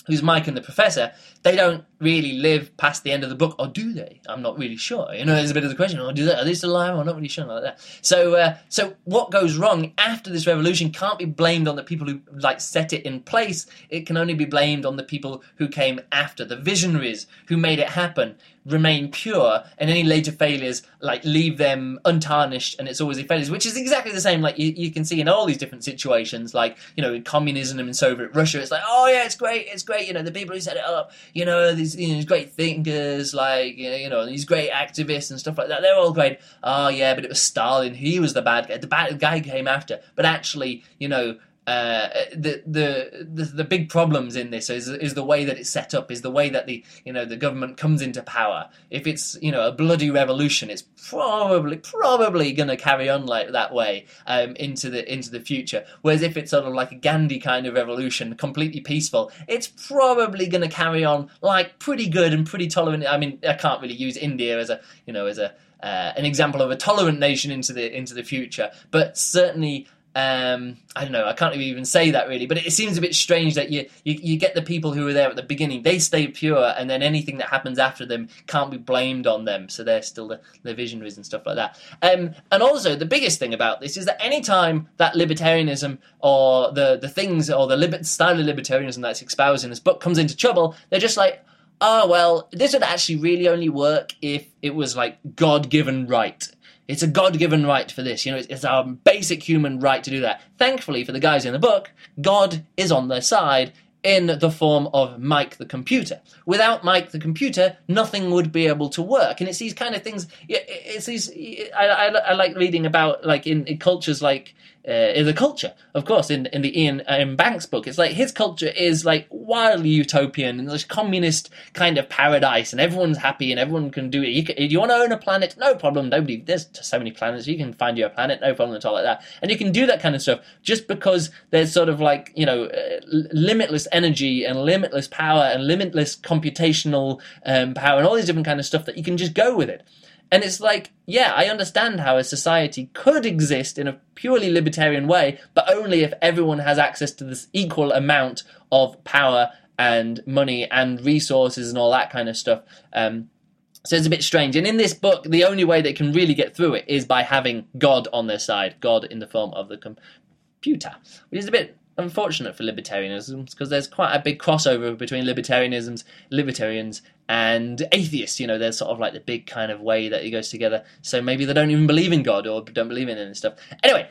who's Mike and the Professor, they don't really live past the end of the book, or do they? I'm not really sure. You know, there's a bit of the question, or do they, are they still alive? I'm not really sure like that. So, uh, so what goes wrong after this revolution can't be blamed on the people who, like, set it in place. It can only be blamed on the people who came after, the visionaries who made it happen, remain pure, and any later failures, like, leave them untarnished, and it's always a failures, which is exactly the same, like, you, you can see in all these different situations, like, you know, in communism and Soviet Russia, it's like, oh yeah, it's great, it's great, you know, the people who set it up, you know, these, you know, these great thinkers, like, you know, you know, these great activists and stuff like that, they're all great. Oh yeah, but it was Stalin, he was the bad guy, the bad guy came after, but actually, you know, Uh, the, the the the big problems in this is is the way that it's set up, is the way that the you know the government comes into power. If it's you know a bloody revolution, it's probably probably going to carry on like that way um, into the into the future. Whereas if it's sort of like a Gandhi kind of revolution, completely peaceful, it's probably going to carry on like pretty good and pretty tolerant. I mean, I can't really use India as a you know as a uh, an example of a tolerant nation into the into the future, but certainly. Um, I don't know, I can't even say that really, but it seems a bit strange that you, you, you get the people who were there at the beginning, they stay pure, and then anything that happens after them can't be blamed on them, so they're still the, the visionaries and stuff like that. Um, and also, the biggest thing about this is that any time that libertarianism or the, the things, or the liber- style of libertarianism that's espoused in this book comes into trouble, they're just like, oh, well, this would actually really only work if it was like God-given right. It's a God-given right for this, you know, it's, it's our basic human right to do that. Thankfully, for the guys in the book, God is on their side in the form of Mike the computer. Without Mike the computer, nothing would be able to work. And it's these kind of things, it's these, I, I, I like reading about, like, in, in cultures like, Uh, in the culture, of course, in, in the Ian um, Banks book. It's like his culture is like wildly utopian and this communist kind of paradise, and everyone's happy and everyone can do it. You, can, you want to own a planet? No problem. Nobody. There's so many planets. You can find your planet. No problem at all like that. And you can do that kind of stuff just because there's sort of like you know uh, limitless energy and limitless power and limitless computational um, power and all these different kind of stuff that you can just go with it. And it's like, yeah, I understand how a society could exist in a purely libertarian way, but only if everyone has access to this equal amount of power and money and resources and all that kind of stuff. Um, so it's a bit strange. And in this book, the only way they can really get through it is by having God on their side, God in the form of the computer, which is a bit unfortunate for libertarianism, because there's quite a big crossover between libertarianisms, libertarians, and atheists. You know, there's sort of like the big kind of way that it goes together. So maybe they don't even believe in God or don't believe in it and stuff. Anyway,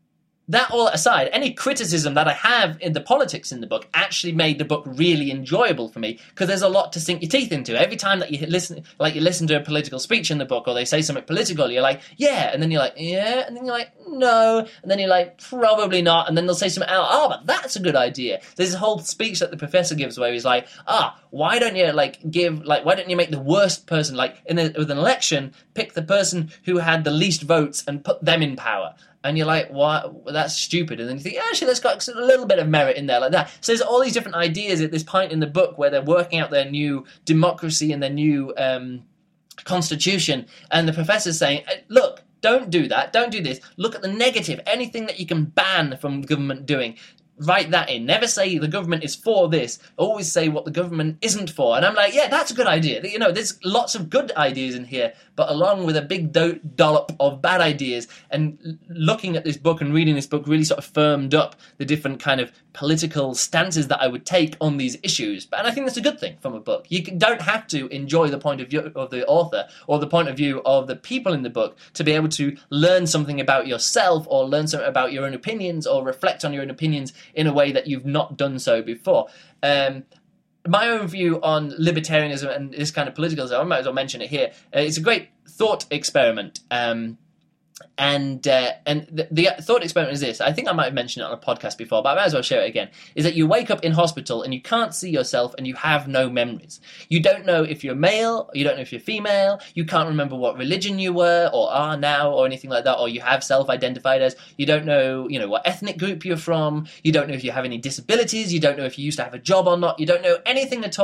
that all aside, any criticism that I have in the politics in the book actually made the book really enjoyable for me, because there's a lot to sink your teeth into. Every time that you listen, like you listen to a political speech in the book, or they say something political, you're like, yeah, and then you're like, yeah, and then you're like, no, and then you're like, probably not, and then they'll say something else, oh, but that's a good idea. There's a whole speech that the professor gives where he's like, ah, why don't you like give, like, why don't you make the worst person, like in a, with an election, pick the person who had the least votes and put them in power. And you're like, what? Well, that's stupid. And then you think, actually, that's got a little bit of merit in there like that. So there's all these different ideas at this point in the book where they're working out their new democracy and their new um, constitution. And the professor's saying, look, don't do that. Don't do this. Look at the negative. Anything that you can ban from government doing. Write that in. Never say the government is for this. Always say what the government isn't for. And I'm like, yeah, that's a good idea. You know, there's lots of good ideas in here, but along with a big do- dollop of bad ideas. And looking at this book and reading this book really sort of firmed up the different kind of political stances that I would take on these issues. And I think that's a good thing from a book. You don't have to enjoy the point of view of the author or the point of view of the people in the book to be able to learn something about yourself or learn something about your own opinions or reflect on your own opinions in a way that you've not done so before. Um, my own view on libertarianism and this kind of political stuff, I might as well mention it here. Uh, it's a great thought experiment. Um, And uh, and the, the thought experiment is this. I think I might have mentioned it on a podcast before, but I might as well share it again. Is that you wake up in hospital and you can't see yourself and you have no memories. You don't know if you're male, you don't know if you're female, you can't remember what religion you were or are now or anything like that, or you have self-identified as. You don't know, you know, what ethnic group you're from. You don't know if you have any disabilities. You don't know if you used to have a job or not. You don't know anything at all.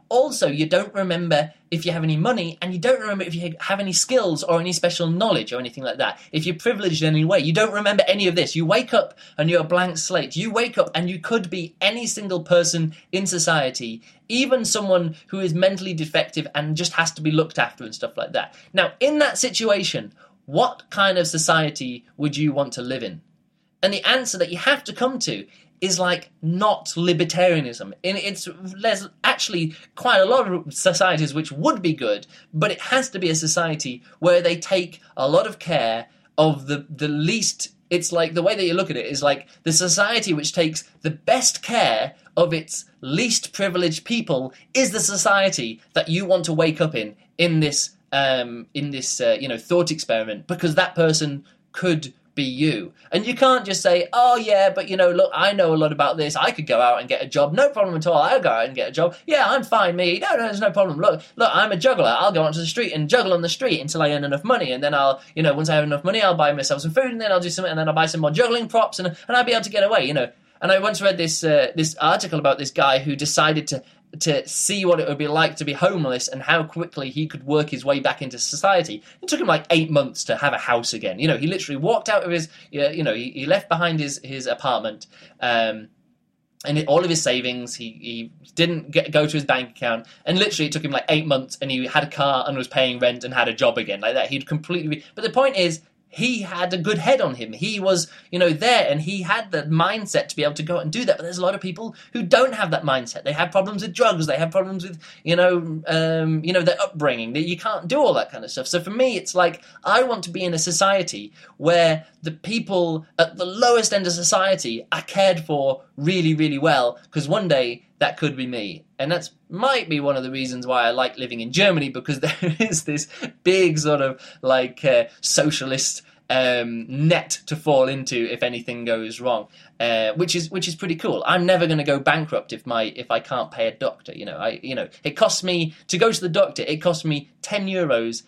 Also, you don't remember if you have any money, and you don't remember if you have any skills or any special knowledge or anything like that. If you're privileged in any way, you don't remember any of this. You wake up and you're a blank slate. You wake up and you could be any single person in society, even someone who is mentally defective and just has to be looked after and stuff like that. Now, in that situation, what kind of society would you want to live in? And the answer that you have to come to is like not libertarianism. And it's there's actually quite a lot of societies which would be good, but it has to be a society where they take a lot of care of the, the least. It's like the way that you look at it is like the society which takes the best care of its least privileged people is the society that you want to wake up in in this um, in this uh, you know thought experiment, because that person could be you. And you can't just say, oh yeah, but you know, look, I know a lot about this, I could go out and get a job, no problem at all, I'll go out and get a job, yeah, I'm fine, me, no, no, there's no problem, look, look, I'm a juggler, I'll go onto the street and juggle on the street until I earn enough money, and then I'll, you know, once I have enough money, I'll buy myself some food, and then I'll do something, and then I'll buy some more juggling props, and, and I'll be able to get away, you know. And I once read this uh, this article about this guy who decided to to see what it would be like to be homeless and how quickly he could work his way back into society. It took him like eight months to have a house again. You know, he literally walked out of his, you know, he, he left behind his, his apartment, um, and it, all of his savings, he, he didn't get, go to his bank account, and literally it took him like eight months, and he had a car and was paying rent and had a job again, like that. He'd completely... But the point is, he had a good head on him. He was, you know, there, and he had the mindset to be able to go out and do that. But there's a lot of people who don't have that mindset. They have problems with drugs. They have problems with, you know, um, you know, their upbringing. That you can't do all that kind of stuff. So for me, it's like I want to be in a society where the people at the lowest end of society are cared for really, really well. Because one day that could be me. And that's might be one of the reasons why I like living in Germany, because there is this big sort of like uh, socialist um, net to fall into if anything goes wrong, uh, which is which is pretty cool. I'm never going to go bankrupt if my if I can't pay a doctor. You know, I you know it costs me to go to the doctor. It costs me ten euros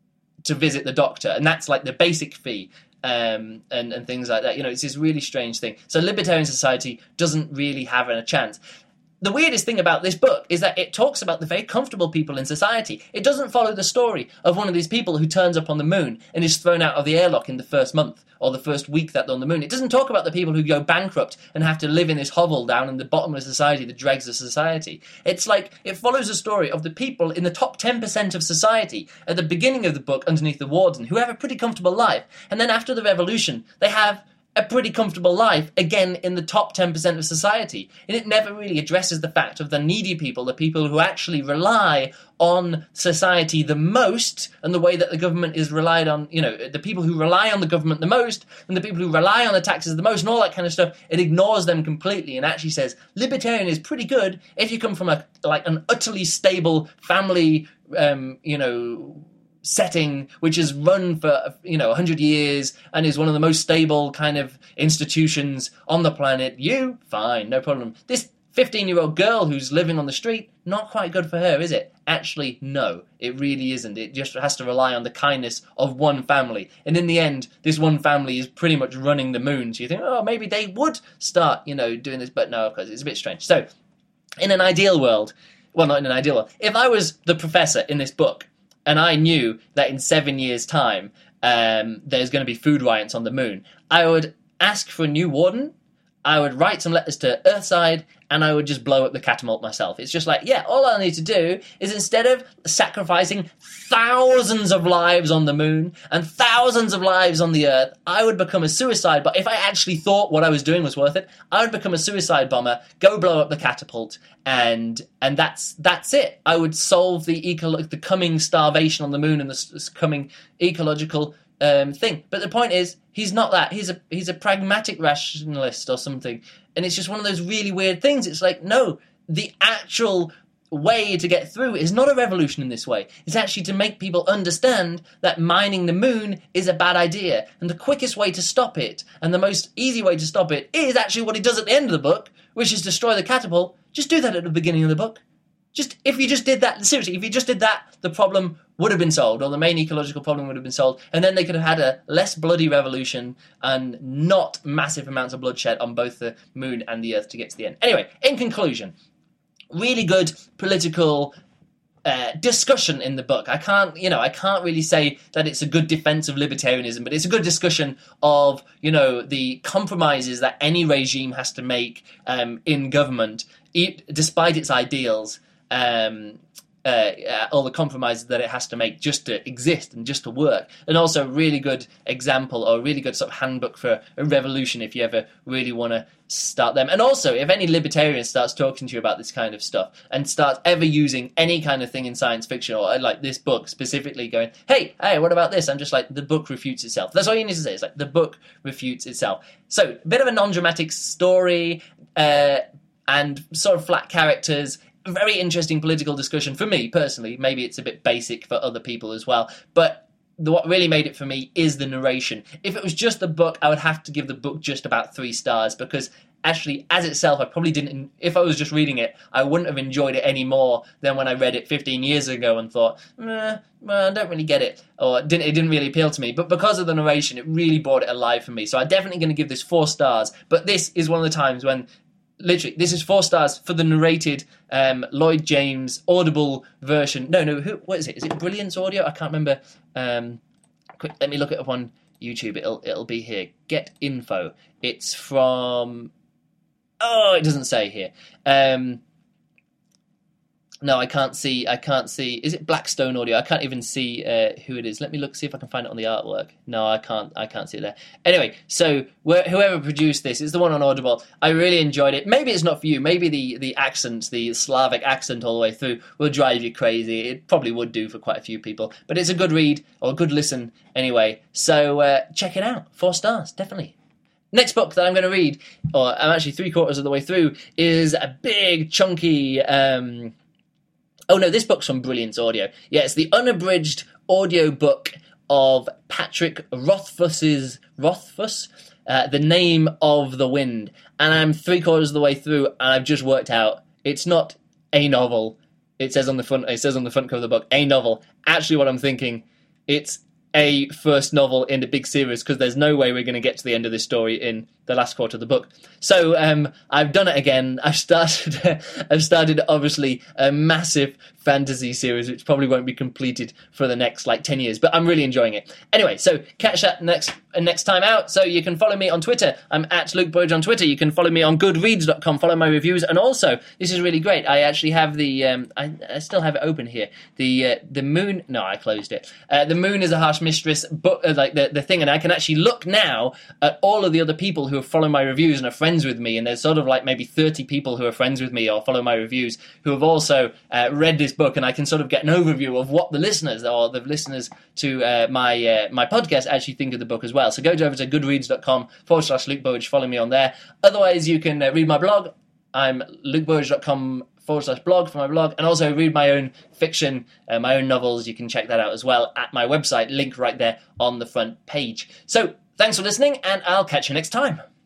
to visit the doctor, and that's like the basic fee. Um, and and things like that. You know, it's this really strange thing. So libertarian society doesn't really have a chance. The weirdest thing about this book is that it talks about the very comfortable people in society. It doesn't follow the story of one of these people who turns up on the moon and is thrown out of the airlock in the first month or the first week that they're on the moon. It doesn't talk about the people who go bankrupt and have to live in this hovel down in the bottom of society, the dregs of society. It's like, it follows the story of the people in the top ten percent of society at the beginning of the book underneath the warden who have a pretty comfortable life. And then after the revolution, they have a pretty comfortable life, again, in the top ten percent of society. And it never really addresses the fact of the needy people, the people who actually rely on society the most, and the way that the government is relied on, you know, the people who rely on the government the most, and the people who rely on the taxes the most, and all that kind of stuff. It ignores them completely and actually says, libertarian is pretty good if you come from a like an utterly stable family, um, you know, setting which is run for, you know, one hundred years and is one of the most stable kind of institutions on the planet. You, fine, no problem. This fifteen-year-old girl who's living on the street, not quite good for her, is it? Actually, no, it really isn't. It just has to rely on the kindness of one family. And in the end, this one family is pretty much running the moon. So you think, oh, maybe they would start, you know, doing this. But no, of course, it's a bit strange. So, in an ideal world, well, not in an ideal world, if I was the professor in this book, and I knew that in seven years' time um, there's going to be food riots on the moon, I would ask for a new warden, I would write some letters to Earthside, and I would just blow up the catapult myself. It's just like, yeah, all I need to do is, instead of sacrificing thousands of lives on the moon and thousands of lives on the Earth, I would become a suicide bomber. If I actually thought what I was doing was worth it, I would become a suicide bomber, go blow up the catapult, and and that's that's it. I would solve the eco- the coming starvation on the moon and the s- coming ecological Um, thing. But the point is, he's not that. He's a he's a pragmatic rationalist or something. And it's just one of those really weird things. It's like, no, the actual way to get through is not a revolution in this way. It's actually to make people understand that mining the moon is a bad idea. And the quickest way to stop it, and the most easy way to stop it, is actually what he does at the end of the book, which is destroy the catapult. Just do that at the beginning of the book. Just, if you just did that, seriously, if you just did that, the problem would have been solved, or the main ecological problem would have been solved, and then they could have had a less bloody revolution and not massive amounts of bloodshed on both the moon and the Earth to get to the end. Anyway, in conclusion, really good political Uh, discussion in the book. I can't, you know, I can't really say that it's a good defense of libertarianism, but it's a good discussion of, you know, the compromises that any regime has to make um, in government, e- despite its ideals, um, uh, uh, all the compromises that it has to make just to exist and just to work. And also a really good example, or a really good sort of handbook for a revolution if you ever really want to start them. And also, if any libertarian starts talking to you about this kind of stuff and starts ever using any kind of thing in science fiction, or like this book specifically, going, hey, hey, what about this? I'm just like, the book refutes itself. That's all you need to say. It's like, the book refutes itself. So, a bit of a non-dramatic story, uh, and sort of flat characters. Very interesting political discussion for me, personally. Maybe it's a bit basic for other people as well. But the, what really made it for me is the narration. If it was just the book, I would have to give the book just about three stars, because actually, as itself, I probably didn't, if I was just reading it, I wouldn't have enjoyed it any more than when I read it fifteen years ago and thought, eh, well, I don't really get it, or didn't, it didn't really appeal to me. But because of the narration, it really brought it alive for me. So I'm definitely going to give this four stars. But this is one of the times when, literally, this is four stars for the narrated um, Lloyd James Audible version. No, no, who, what is it? Is it Brilliance Audio? I can't remember. Um, quick, let me look it up on YouTube. It'll it'll be here. Get info. It's from. Oh, it doesn't say here. Um, no, I can't see. I can't see. Is it Blackstone Audio? I can't even see uh, who it is. Let me look, see if I can find it on the artwork. No, I can't. I can't see it there. Anyway, so wh- whoever produced this is the one on Audible. I really enjoyed it. Maybe it's not for you. Maybe the the accent, the Slavic accent all the way through, will drive you crazy. It probably would do for quite a few people. But it's a good read, or a good listen anyway. So uh, check it out. Four stars, definitely. Next book that I'm going to read, or I'm actually three quarters of the way through, is a big, chunky. Um, oh no, this book's from Brilliance Audio. Yeah, it's the unabridged audio book of Patrick Rothfuss's Rothfuss, uh, The Name of the Wind, and I'm three quarters of the way through, and I've just worked out it's not a novel. It says on the front. It says on the front cover of the book, a novel. Actually, what I'm thinking, it's a first novel in the big series, because there's no way we're going to get to the end of this story in the last quarter of the book. So um, I've done it again. I've started, I've started obviously a massive fantasy series, which probably won't be completed for the next like ten years, but I'm really enjoying it. Anyway, so catch that next uh, next time out. So you can follow me on Twitter. I'm at Luke Burge on Twitter. You can follow me on goodreads dot com. Follow my reviews, and also this is really great. I actually have the um, I, I still have it open here. The uh, the moon. No, I closed it. Uh, the Moon is a Harsh Mistress book, uh, like the the thing, and I can actually look now at all of the other people who have followed my reviews and are friends with me. And there's sort of like maybe thirty people who are friends with me or follow my reviews who have also uh, read this book, and I can sort of get an overview of what the listeners or the listeners to uh, my uh, my podcast actually think of the book as well. So go over to goodreads dot com forward slash Luke Burge, follow me on there. Otherwise, you can uh, read my blog. I'm luke burge dot com forward slash blog for my blog, and also read my own fiction, uh, my own novels. You can check that out as well at my website, link right there on the front page. So thanks for listening, and I'll catch you next time.